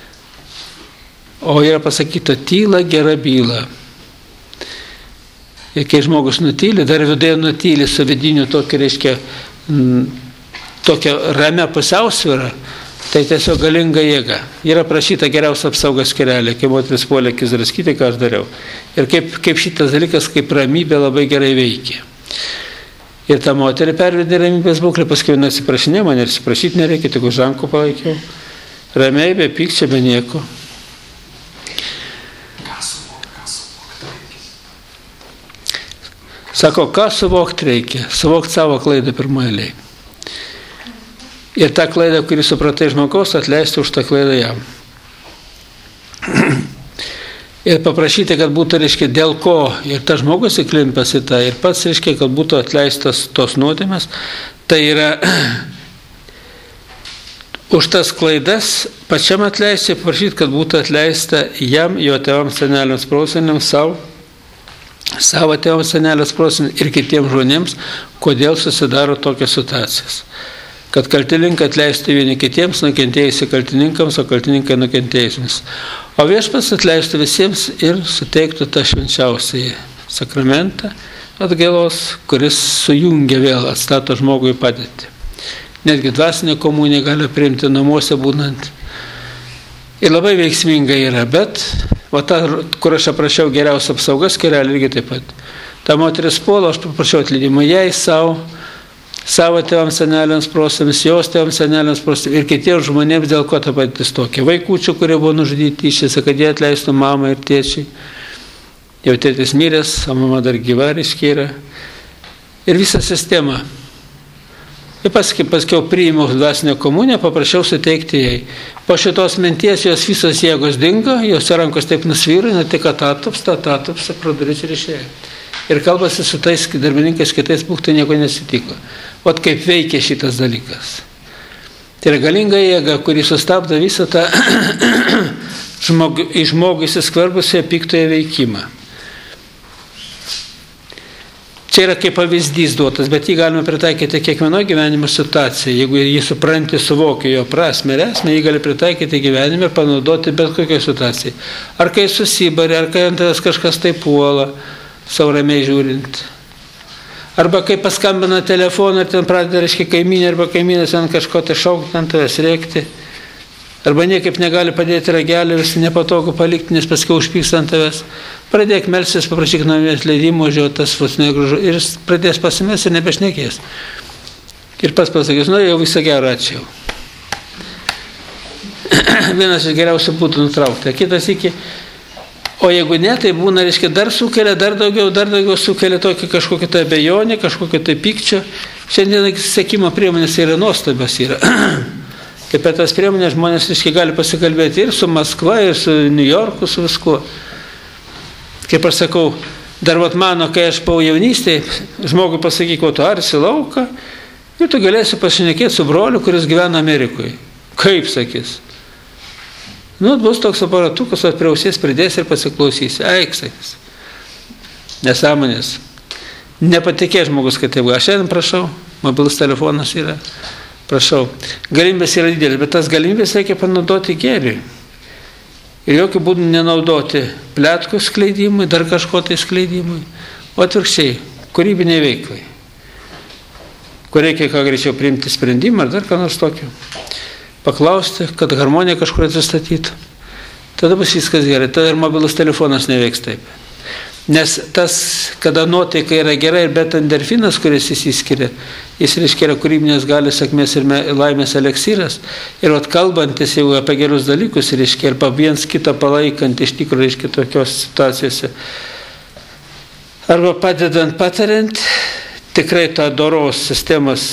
O yra pasakyta tyla gera byla. Ir kai žmogus nutyli, dar viduje nutyli su vidiniu tokia, reiškia, m, tokia ramia pusiausvyrą, tai tiesiog galinga jėga. Yra prašyta geriausia apsaugos skyrelė, kai moteris puolė akis draskyti, ką aš dariau. Ir kaip, kaip šitas dalykas, kaip ramybė labai gerai veikia. Ir ta moterį pervedė ramybės būklę, paskui jinai atsiprašinė, man ir atsiprašyti nereikia, tik už rankų palaikiau. Ramiai, be pykčio, be nieko. Sako, ką suvokti reikia? Suvokti savo klaidą pirmoje. Ir tą klaidą, kurį supratai žmogaus, atleisti už tą klaidą jam. Ir paprašyti, kad būtų, reiškia, dėl ko. Ir tas žmogus įklimpas į tą. Ir pats, reiškia, kad būtų atleistas tos nuodėmės. Tai yra už tas klaidas pačiam atleisti, paprašyti, kad būtų atleista jam, jo tėvams, seneliams, proseneliams, savo, savo tėvams, seneliams, proseneliams ir kitiems žmonėms, kodėl susidaro tokios situacijas. Kad kaltininkai atleistų vieni kitiems, nukentėjusi kaltininkams, o kaltininkai nukentėjusiems. O Viešpats atleistų visiems ir suteiktų tą švenčiausiąjį sakramentą atgailos, kuris sujungia vėl, atstato žmogui padėtį. Netgi dvasinė komunija gali priimti namuose būnant. Ir labai veiksminga yra, bet o ta, kur aš aprašiau geriausią apsaugos skyrelį, irgi taip pat. Ta moteris puola, aš paprašiau atleidimą jai, savo, savo tėvams, seneliams, prosėms, jos tėvams, seneliams, prosėms ir kitiems žmonėms, dėl ko ta patys tokia. Vaikučių, kurie buvo nužudyti išėse, kad jie atleistų mamą ir tėčiai. Jau tėtis miręs, o mama dar gyva iškyra. Ir visą sistemą. Ir paskui, paskiau priėmiau dvasinę komuniją, paprašiau suteikti jai. Po šitos minties jos visos jėgos dingo, jos rankos taip nusvyro, ne tik atatupsta, atatupsta, pradurys ir išėjo. Ir kalbasi su tais darbininkais, kitais būktai nieko nesitiko. Ot kaip veikia šitas dalykas. Tai yra galinga jėga, kuri sustabdo visą tą žmog, į žmogų įsiskverbusią piktoje veikimą. Čia yra kaip pavyzdys duotas, bet jį galime pritaikyti kiekvienoje gyvenimo situacijoje. Jeigu jį supranti, suvokia jo prasmę ir esmę, jį gali pritaikyti gyvenime, panaudoti bet kokiai situacijai. Ar kai susibarė, ar kai ant tavęs kažkas tai puola, sauramiai žiūrint. Arba kai paskambina telefoną, ten pradeda, reiškia, kaimynė arba kaimynės ant kažko tai šaukti, ant tavęs rėkti. Arba niekaip negali padėti ragelį, vis nepatogu palikti, nes paskui užpyks ant tavęs. Pradėk melstis, paprašyk namės leidimo, žiūrėjau, tas vos negražu. Ir jis pradės pasimės ir nebešnekės. Ir pas pasakys, nu jau visą gerą, ačiū. Vienas iš geriausių būtų nutraukti. Kitas iki. O jeigu ne, tai būna, reiškia, dar sukelia, dar daugiau, dar daugiau sukelia tokį kažkokią tai abejonę, kažkokią tai pykčio. Šiandien sekimo priemonės yra nuostabios. Yra. Kaip per tas priemonės žmonės, reiškia, gali pasikalbėti ir su Maskva, ir su New Yorku, su viskuo. Kaip aš sakau, dar vat mano, kai aš buvau jaunystėje, žmogui pasakyk, o tu arsi lauką, ir tu galėsi pašnekėti su broliu, kuris gyvena Amerikoje. Kaip sakys? Nu, bus toks aparatukas, o prie ausies pridės ir pasiklausys. Eik, sakys. Nesąmonės. Nepatikė žmogus, kad taip. Aš šiandien prašau, mobilus telefonas yra. Prašau. Galimybės yra didelis, bet tas galimybės reikia panaudoti gėriui. Ir jokių būdų nenaudoti pletkų skleidimui, dar kažko tai skleidimui, o atvirkščiai, kūrybiniai veiklai, kur reikia ką greičiau priimti sprendimą ar dar ką nors tokio. Paklausti, kad harmonija kažkur atsistatytų. Tada bus viskas gerai, tada ir mobilus telefonas neveiks taip. Nes tas, kada nuotaika yra gerai ir beta endorfinas, kuris įsiskiria, jis reiškia yra kūrybinės galios, sėkmės ir laimės eleksyras. Ir vat kalbantis jau apie gerus dalykus, reiškia ir viens kitą palaikant iš tikrųjų, reiškia tokios situacijose. Arba padedant, patariant, tikrai tą doros sistemos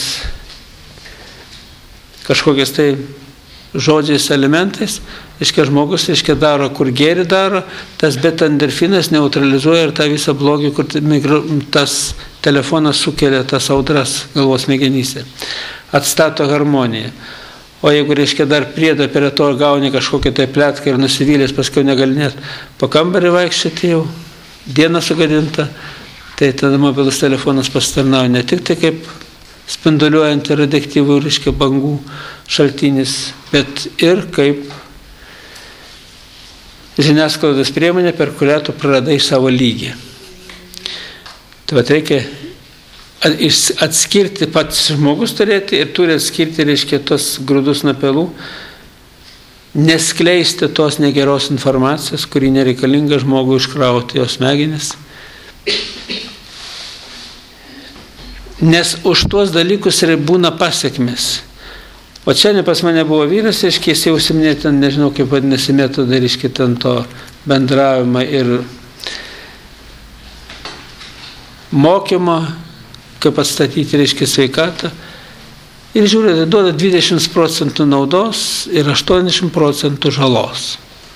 kažkokiais tai žodžiais, elementais, reiškia žmogus, reiškia daro, kur gėri daro, tas beta endorfinas neutralizuoja ir tą visą blogį, kur tas telefonas sukelia tas audras galvos smegenyse, atstato harmoniją. O jeigu, reiškia, dar priedą prie to gauni kažkokią tai pletką ir nusivylęs, paskui negali net po kambarį vaikščioti jau, diena sugadinta, tai tada mobilus telefonas pasitarnauja ne tik tai kaip spinduliuojant ir radioaktyvų, reiškia, bangų šaltinis, bet ir kaip žiniasklaidos priemonė, per kurią tu praradai savo lygį. Tai vat reikia atskirti, pats žmogus turėti ir turi atskirti, reiškia, tos grūdus nuo pelų, neskleisti tos negeros informacijos, kuri nereikalinga žmogui iškrauti jos smegenis. Nes už tuos dalykus ir būna pasiekmes. O čia ne pas mane buvo vyras, reiškia, jis jau užsiminė ten, nežinau kaip vadinasi metodai, reiškia, ten to bendravimą ir mokymo, kaip atstatyti, reiškia, sveikatą. Ir žiūrėte, duoda dvidešimt procentų naudos ir aštuoniasdešimt procentų žalos.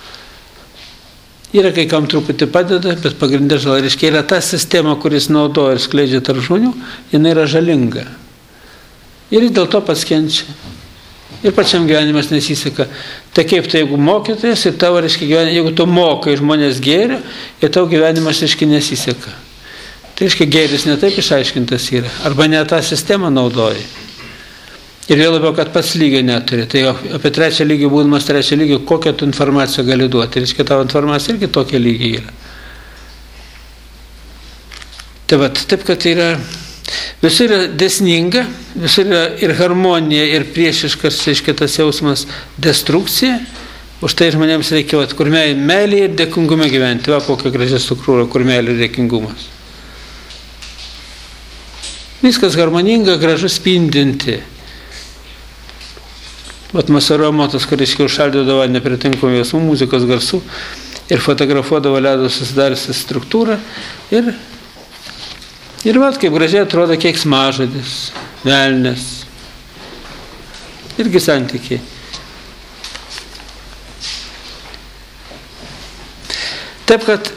Yra kai kam truputį padeda, bet pagrindė žala, reiškia, yra ta sistema, kuris naudoja ir skleidžia tarp žmonių, jinai yra žalinga. Ir dėl to pats kenčia. Ir pačiam gyvenimas nesiseka. Tai kaip tai, jeigu mokytojas ir tavo, reiškia, gyvenimas, jeigu tu mokai žmonės gėrio, ir tavo gyvenimas, reiškia, nesiseka. Tai, reiškia, gėris netaip išaiškintas yra. Arba ne tą sistemą naudoji. Ir vėl labiau, kad pats lygio neturi. Tai apie trečią lygį, būdamas trečią lygį, kokią tu informaciją gali duoti. Reiškia, tavo informacija irgi tokia lygiai yra. Tai va, taip, kad yra, visur yra desninga, visur yra ir harmonija, ir priešiškas, reiškia, tas jausmas destrukcija. Už tai žmonėms reikia, kur meilė ir dėkingume gyventi. Va, kokia gražia struktūra, kur meilė ir dėkingumas. Viskas harmoninga, gražu spindinti. Vat masaruomotas, kuris užšaldydavo nepritinkamų jausmų, muzikos garsų ir fotografuodavo ledo susidariusią struktūrą. Ir, ir vat, kaip gražiai atrodo keiksmažodis, velnias. Irgi santykiai. Taip, kad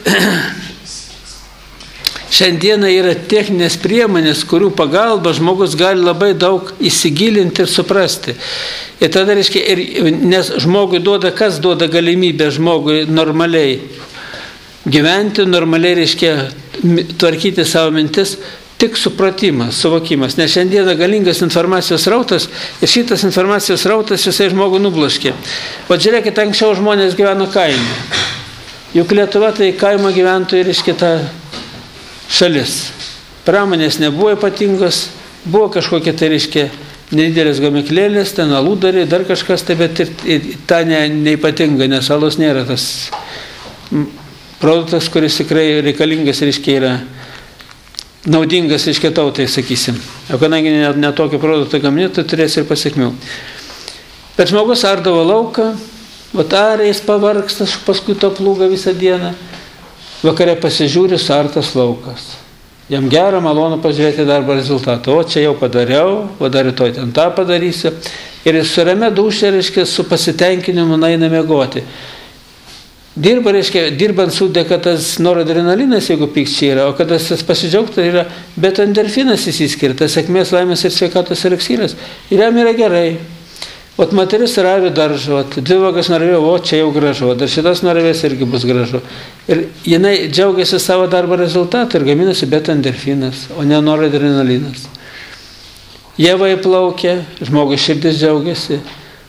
šiandieną yra techninės priemonės, kurių pagalba žmogus gali labai daug įsigilinti ir suprasti. Ir tada, reiškia, ir, nes žmogui duoda, kas duoda galimybę žmogui normaliai gyventi, normaliai, reiškia, tvarkyti savo mintis, tik supratimas, suvokimas. Nes šiandieną galingas informacijos rautas ir šitas informacijos rautas visai žmogų nublaškė. O žiūrėkit, anksčiau žmonės gyveno kaime. Juk Lietuva tai kaimo gyventojai, reiškia, ta šalis. Pramonės nebuvo ypatingos, buvo kažkokie tai, reiškia, nedidelės gamyklėlės, ten aludariai, dar kažkas, tai, bet ir, ir ta ne, neipatinga, nes alus nėra tas produktas, kuris tikrai reikalingas, reiškia, yra naudingas, reiškia, tautai, sakysim. O kadangi net ne tokį produktą gaminti, tai turės ir pasiekmių. Bet žmogus ardavo lauką, vat ariais pavargstas, paskui to plūga visą dieną, vakare pasižiūri, suartas laukas. Jam gera, malonu pažiūrėti darbo rezultatą. O čia jau padariau, o dar rytoj ten tą padarysiu. Ir jis su ramia dūšia, reiškia, su pasitenkinimu naina miegoti. Dirba, reiškia, dirbant su dėka tas noradrenalinas, jeigu pykčiai yra, o kada tas pasidžiaugta yra, bet endorfinas įsiskiria, tas sėkmės, laimės ir sveikatos eleksyras. Ir jam yra gerai. Ot moteris ravi daržą, ot dvi vagas norėjo, o čia jau gražu, o dar šitas norės irgi bus gražu. Ir jinai džiaugiasi savo darbo rezultatą ir gaminasi beta endorfinas, o ne noradrenalinas. Jie vai plaukia, žmogus širdis džiaugiasi,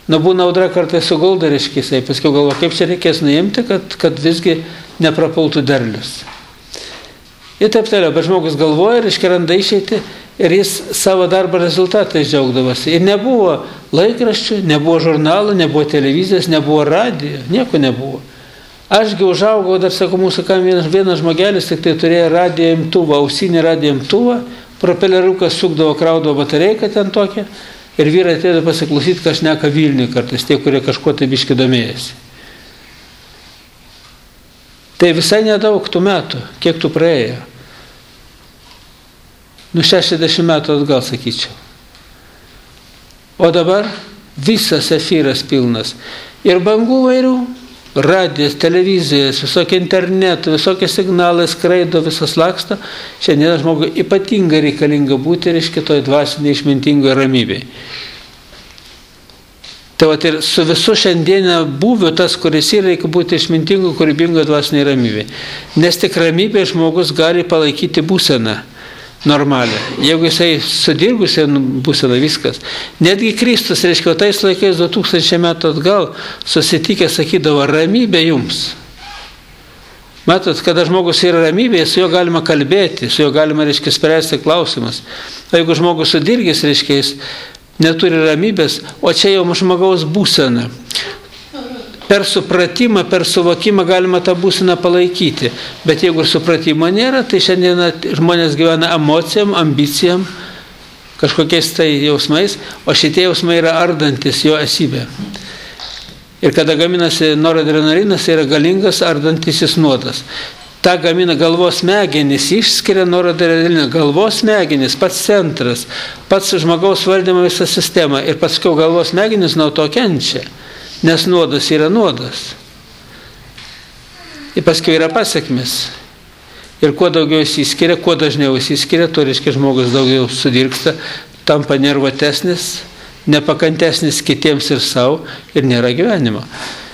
Nu, būna audra kartais sugulda, reiškia, jisai paskui galvo, kaip čia reikės nuimti, kad, kad visgi neprapultų derlius. Ir taip toliau, bet žmogus galvoja, reiškia, randa išeiti ir jis savo darbo rezultatais džiaugdavosi. Ir nebuvo laikraščių, nebuvo žurnalų, nebuvo televizijos, nebuvo radijo, nieko nebuvo. Ašgi užaugau, dar sako, mūsų kam vienas, vienas žmogelis tik tai turėjo radijo imtuvą, ausinį radijo imtuvą, propeleriukas sukdavo, kraudavo batareiką ten tokią. Ir vyrai atėjo pasiklausyti, ką šneka Vilniui kartais, tie, kurie kažkuo tai biški domėjasi. Tai visai nedaug tų metų, kiek tų praėjo. Nu, šešiasdešimt metų atgal, sakyčiau. O dabar visas efyras pilnas. Ir bangų vairių, radijas, televizijas, visokie internetų, visokie signalai skraido, visas laksto. Šiandien žmogui ypatingai reikalinga būti, reiškia, toj dvasinėje išmintingoje ramybėje. Tai vat ir su visu šiandienė būviu tas, kuris yra, reikia būti išmintingo, kūrybingo dvasinėje ramybėje. Nes tik ramybėje žmogus gali palaikyti būseną normalią. Jeigu jisai sudirgusi būsena viskas. Netgi Kristus, reiškia, tais laikais du tūkstančiai metų atgal susitikę sakydavo, ramybė jums. Matot, kada žmogus yra ramybėje, su juo galima kalbėti, su juo galima, reiškia, spręsti klausimus. O jeigu žmogus sudirgis, reiškia, jis neturi ramybės, o čia jau žmogaus būsena. Per supratimą, per suvokimą galima tą būseną palaikyti. Bet jeigu ir supratimo nėra, tai šiandieną žmonės gyvena emocijom, ambicijom, kažkokiais tai jausmais, o šitie jausmai yra ardantis jo esybė. Ir kada gaminasi noradrenalinas, tai yra galingas ardantisis nuodas. Ta gamina galvos smegenys, išskiria noradrenaliną, galvos smegenys, pats centras, pats žmogaus valdymo visą sistemą. Ir paskui galvos smegenys nuo to kenčia. Nes nuodas yra nuodas. Ir paskui yra pasiekmes. Ir kuo daugiau jis įskiria, kuo dažniau jis įskiria, tuo reiškia žmogus daugiau sudirksta, tampa nervatesnis, nepakantesnis kitiems ir savo, ir nėra gyvenimo.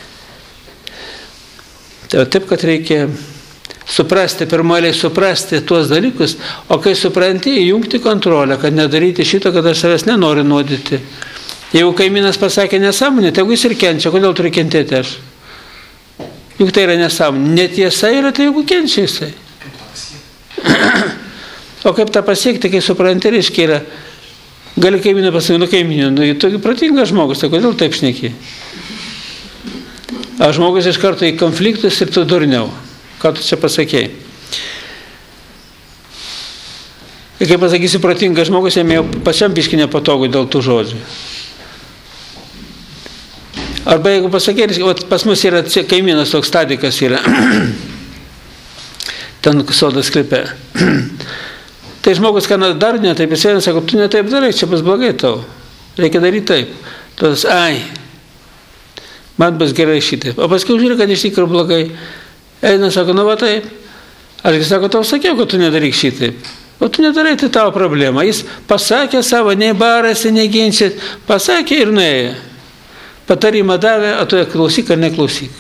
Tai taip, kad reikia suprasti, pirmaliai suprasti tuos dalykus, o kai supranti, įjungti kontrolę, kad nedaryti šito, kad aš savęs nenoriu nuodyti. Jeigu kaimynas pasakė nesąmonę, tai jeigu jis ir kenčia, kodėl turi kentėti aš? Juk tai yra nesąmonė. Netiesa yra, tai jeigu kenčia jisai. O kaip tą pasiekti, kai supranti, reiškia yra, gali kaimyną pasakyti, nu kaimynė, nu tu protingas žmogus, tai kodėl taip šneki? A žmogus iš karto į konfliktus ir tu durniau. Ką tu čia pasakėjai? Ir kai pasakysi protingas žmogus, jam jau pačiam biški nepatogu dėl tų žodžių. Arba jeigu pasakėti, pas mus yra kaimynas toks stadikas yra, ten sodas sklype. Tai žmogus, ką dar ne taip, jis vienas sako, tu ne taip darai, čia bus blogai tau, reikia daryti taip. Tos, ai, man bus gerai šitaip. O paskui žiūrė, kad iš tikrųjų blogai. Eina, sako, nu va taip. Aš sako, tau sakiau, kad tu nedaryk šitaip. O tu nedarai, tai tavo problema. Jis pasakė savo, nei barasi, nei ginčyt, pasakė ir nuėjo. Patarimą davė, o tu klausyk ar neklausyk.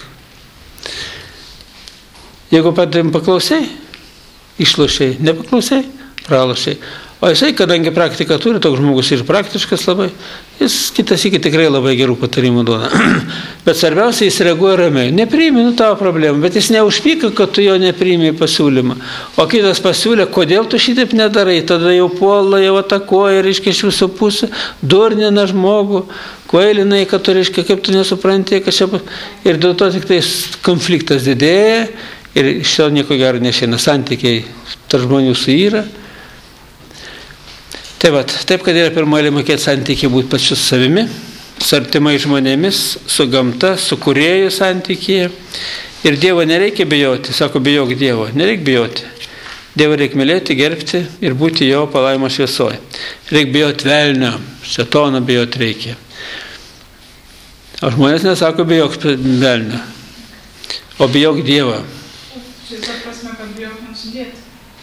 Jeigu patarim paklausai, išlošiai, nepaklausai, pralošiai. O jisai, kadangi praktiką turi, toks žmogus ir praktiškas labai, jis kitas iki tikrai labai gerų patarimų duoda. Bet svarbiausia, jis reaguoja ramiai. Nepriimi, nu tavo problemą, bet jis neužpyka, kad tu jo nepriimi pasiūlymą. O kitas pasiūlė, kodėl tu šitaip nedarai, tada jau puola, jau atakuoja, reiškia, iš visų pusių, durnina žmogų, kvailinai, kad tu, reiškia, kaip tu nesupranti, kad čia... Ir dėl to tik tai konfliktas didėja ir iš to nieko gero nešeina, santykiai tarp žmonių suyra. Taip, vat, taip, kad yra pirmoji mokėti santykiai būti pačiu su savimi, su artimai žmonėmis, su gamta, su kūrėjų santykiai. Ir Dievo nereikia bijoti, sako, bijok Dievo, nereikia bijoti. Dievą reikia mylėti, gerbti ir būti jo palaimo šviesoje. Reikia bijoti velnio, šėtono bijoti reikia. O žmonės nesako bijok velnio, o bijok Dievą. Šitą prasme, kad bijok nusidėti.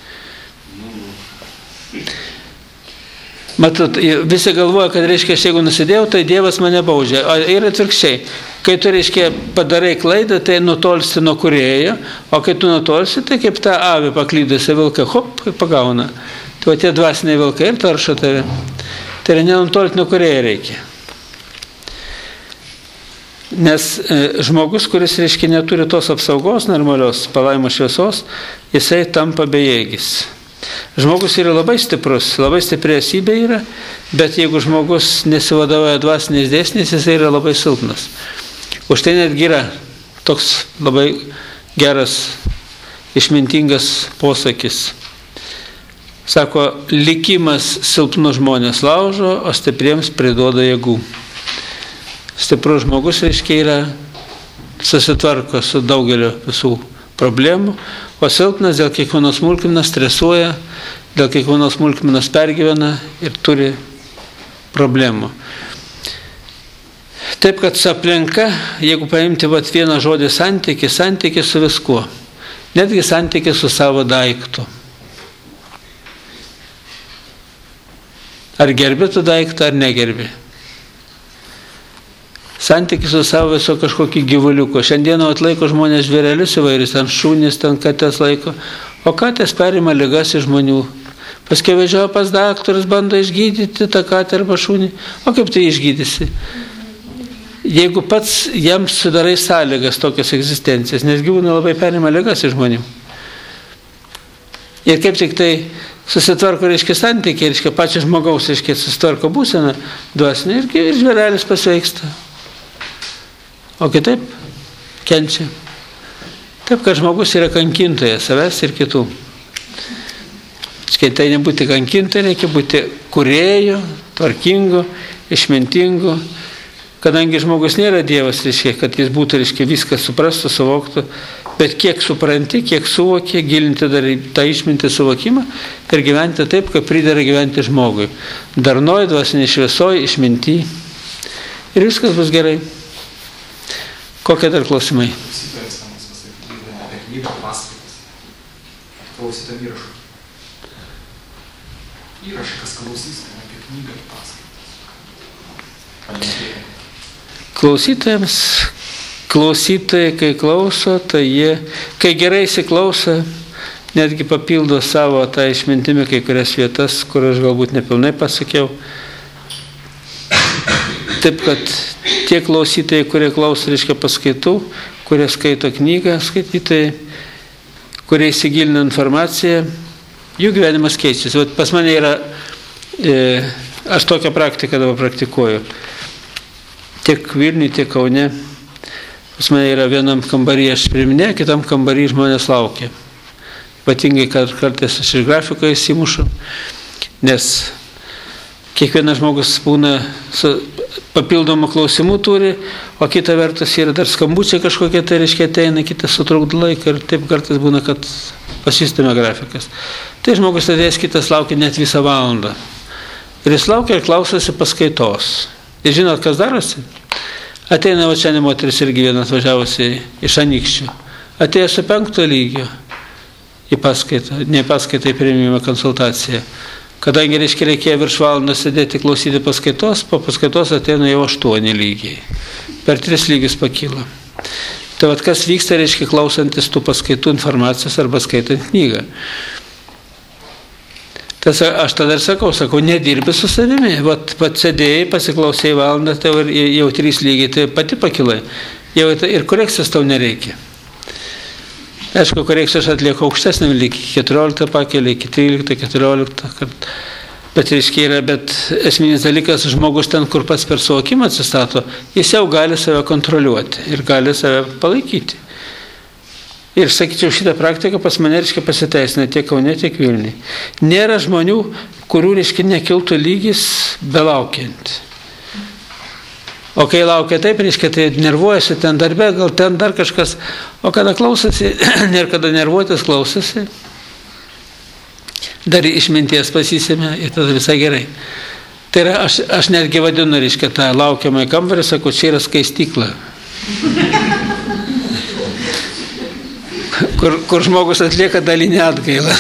Matot, visi galvoja, kad, reiškia, jeigu nusidėjau, tai Dievas mane baudžia. Ir atvirkščiai, kai tu, reiškia, padarai klaidą, tai nutolsti nuo kūrėjo, o kai tu nutolsti, tai kaip ta avė paklydusi vilka, hop, pagauna. Tai tie dvasiniai vilkai ir tarša tave. Tai yra nenutolti nuo kūrėjo reikia. Nes e, žmogus, kuris, reiškia, neturi tos apsaugos normalios, palaimos šviesos, jisai tampa bejėgis. Žmogus yra labai stiprus, labai stipri esybė yra, bet jeigu žmogus nesivadovauja dvasiniais dėsniais, jisai yra labai silpnas. Už tai netgi yra toks labai geras, išmintingas posakis. Sako, likimas silpnus žmonės laužo, o stipriems priduoda jėgų. Stiprus žmogus, reiškia, yra susitvarko su daugeliu visų problemų, o silpnas dėl kiekvienos smulkmenos stresuoja, dėl kiekvienos smulkmenos pergyvena ir turi problemų. Taip, kad su aplinka, jeigu paimti vat vieną žodį santykį, santykį su viskuo, netgi santykį su savo daiktu. Ar gerbi tu daiktą, ar negerbi? Santykis su savo viso kažkokį gyvuliuko. Šiandieną atlaiko žmonės žvėrelius įvairius, ten šunys, ten katės laiko. O katės perima ligas iš žmonių. Paskui vežioja pas daktarus, bando išgydyti tą katę arba šunį. O kaip tai išgydysi? Jeigu pats jiems sudarai sąlygas tokios egzistencijos, nes gyvūnai labai perima ligas iš žmonių. Ir kaip tik tai susitvarko, reiškia, santykiai, reiškia, pačio žmogaus, reiškia, susitvarko būseną dvasinę ir, ir žvėrelis pasveiksta. O kitaip kenčia. Taip, kad žmogus yra kankintojas savęs ir kitų. Štai tai nebūti kankintojai, reikia būti kūrėjų, tvarkingu, išmintingu. Kadangi žmogus nėra Dievas, reiškia, kad jis būtų, reiškia, viską suprastų, suvoktų, bet kiek supranti, kiek suvokė, gilinti dar tą išmintį suvokimą ir gyventi taip, kaip pridera gyventi žmogui. Darnoj, dvasinė šviesoj, išminty. Ir viskas bus gerai. Kokie dar klausimai? Klausytojas ką mums pasakyti apie knygą paskaitas. Klausytam įrašą. Įrašą, kas klausys apie knygą paskaitas. Klausytojams, klausytojai, kai klauso, tai jie, kai gerai įsiklauso, netgi papildo savo tą išmintimį kai kurias vietas, kur aš galbūt nepilnai pasakiau. Taip, kad tie klausytojai, kurie klauso, reiškia, paskaitų, kurie skaito knygą, skaitytojai, kurie įsigilina informaciją, jų gyvenimas keičiasi. Vat pas mane yra, e, aš tokią praktiką dabar praktikuoju. Tiek Vilniuje, tiek Kaune. Pas mane yra vienam kambarį aš priiminėju, kitam kambarį žmonės laukia. Ypatingai, kad kartais aš ir grafiką įsimušu, nes kiekvienas žmogus būna su papildomų klausimų turi, o kita vertus yra dar skambučiai kažkokie, tai reiškia ateina, kitas sutrukdo laiką ir taip kartais būna, kad pasistumia grafikas. Tai žmogus atėjęs, kitas laukia net visą valandą. Ir jis laukia ir klausosi paskaitos. Ir žinot, kas darosi? Ateina va čia ne moteris irgi vienas važiavusi iš Anykščių. Atėjo su penkto lygio į paskaitą, ne paskaitą į priėmimą konsultaciją. Kadangi, reiškia, reikėjo virš valandą sėdėti klausyti paskaitos, po paskaitos ateina jau aštuoni lygiai. Per tris lygius pakyla. Tai vat kas vyksta, reiškia, klausantis tų paskaitų informacijos arba skaitant knygą. Tas aš tada ir sakau, sakau, nedirbi su savimi. Vat, vat sėdėjai, pasiklausėjai valandą, tai jau, jau trys lygiai, tai pati pakilai. Jau ir korekcijos tau nereikia. Aišku, korekcijos aš atlieku aukštesnį lygį, keturioliktą pakelią, iki tryliktą, keturioliktą. Bet, reiškia, yra, bet esminis dalykas, žmogus ten, kur pats per suvokimą atsistato, jis jau gali save kontroliuoti ir gali save palaikyti. Ir, sakyčiau, šitą praktiką pas mane, reiškia, pasiteisina tiek Kaune, tiek Vilniuje. Nėra žmonių, kurių, reiškia, nekiltų lygis belaukiant. O kai laukia taip, reiškia, tai nervuojasi ten darbe, gal ten dar kažkas. O kada klausosi, ir kada nervuotis klausosi, dar išminties pasisėmė ir tada visai gerai. Tai yra, aš, aš netgi vadinu, reiškia, tą laukiamąjį kambarį, sakau, čia yra skaistykla. kur, kur žmogus atlieka dalinį atgailą.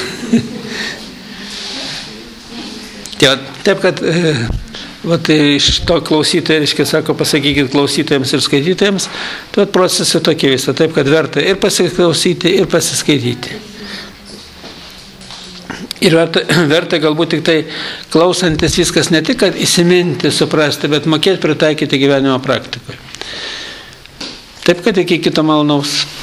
Taip, kad... Vat iš to klausytojai, reiškia, sako, pasakykit klausytojams ir skaitytojams, tai procesai tokie visą, taip, kad verta ir pasiklausyti, ir pasiskaityti. Ir verta, verta galbūt tik tai klausantis viskas ne tik, kad įsiminti, suprasti, bet mokėti pritaikyti gyvenimo praktikoje. Taip, kad iki kito malonaus.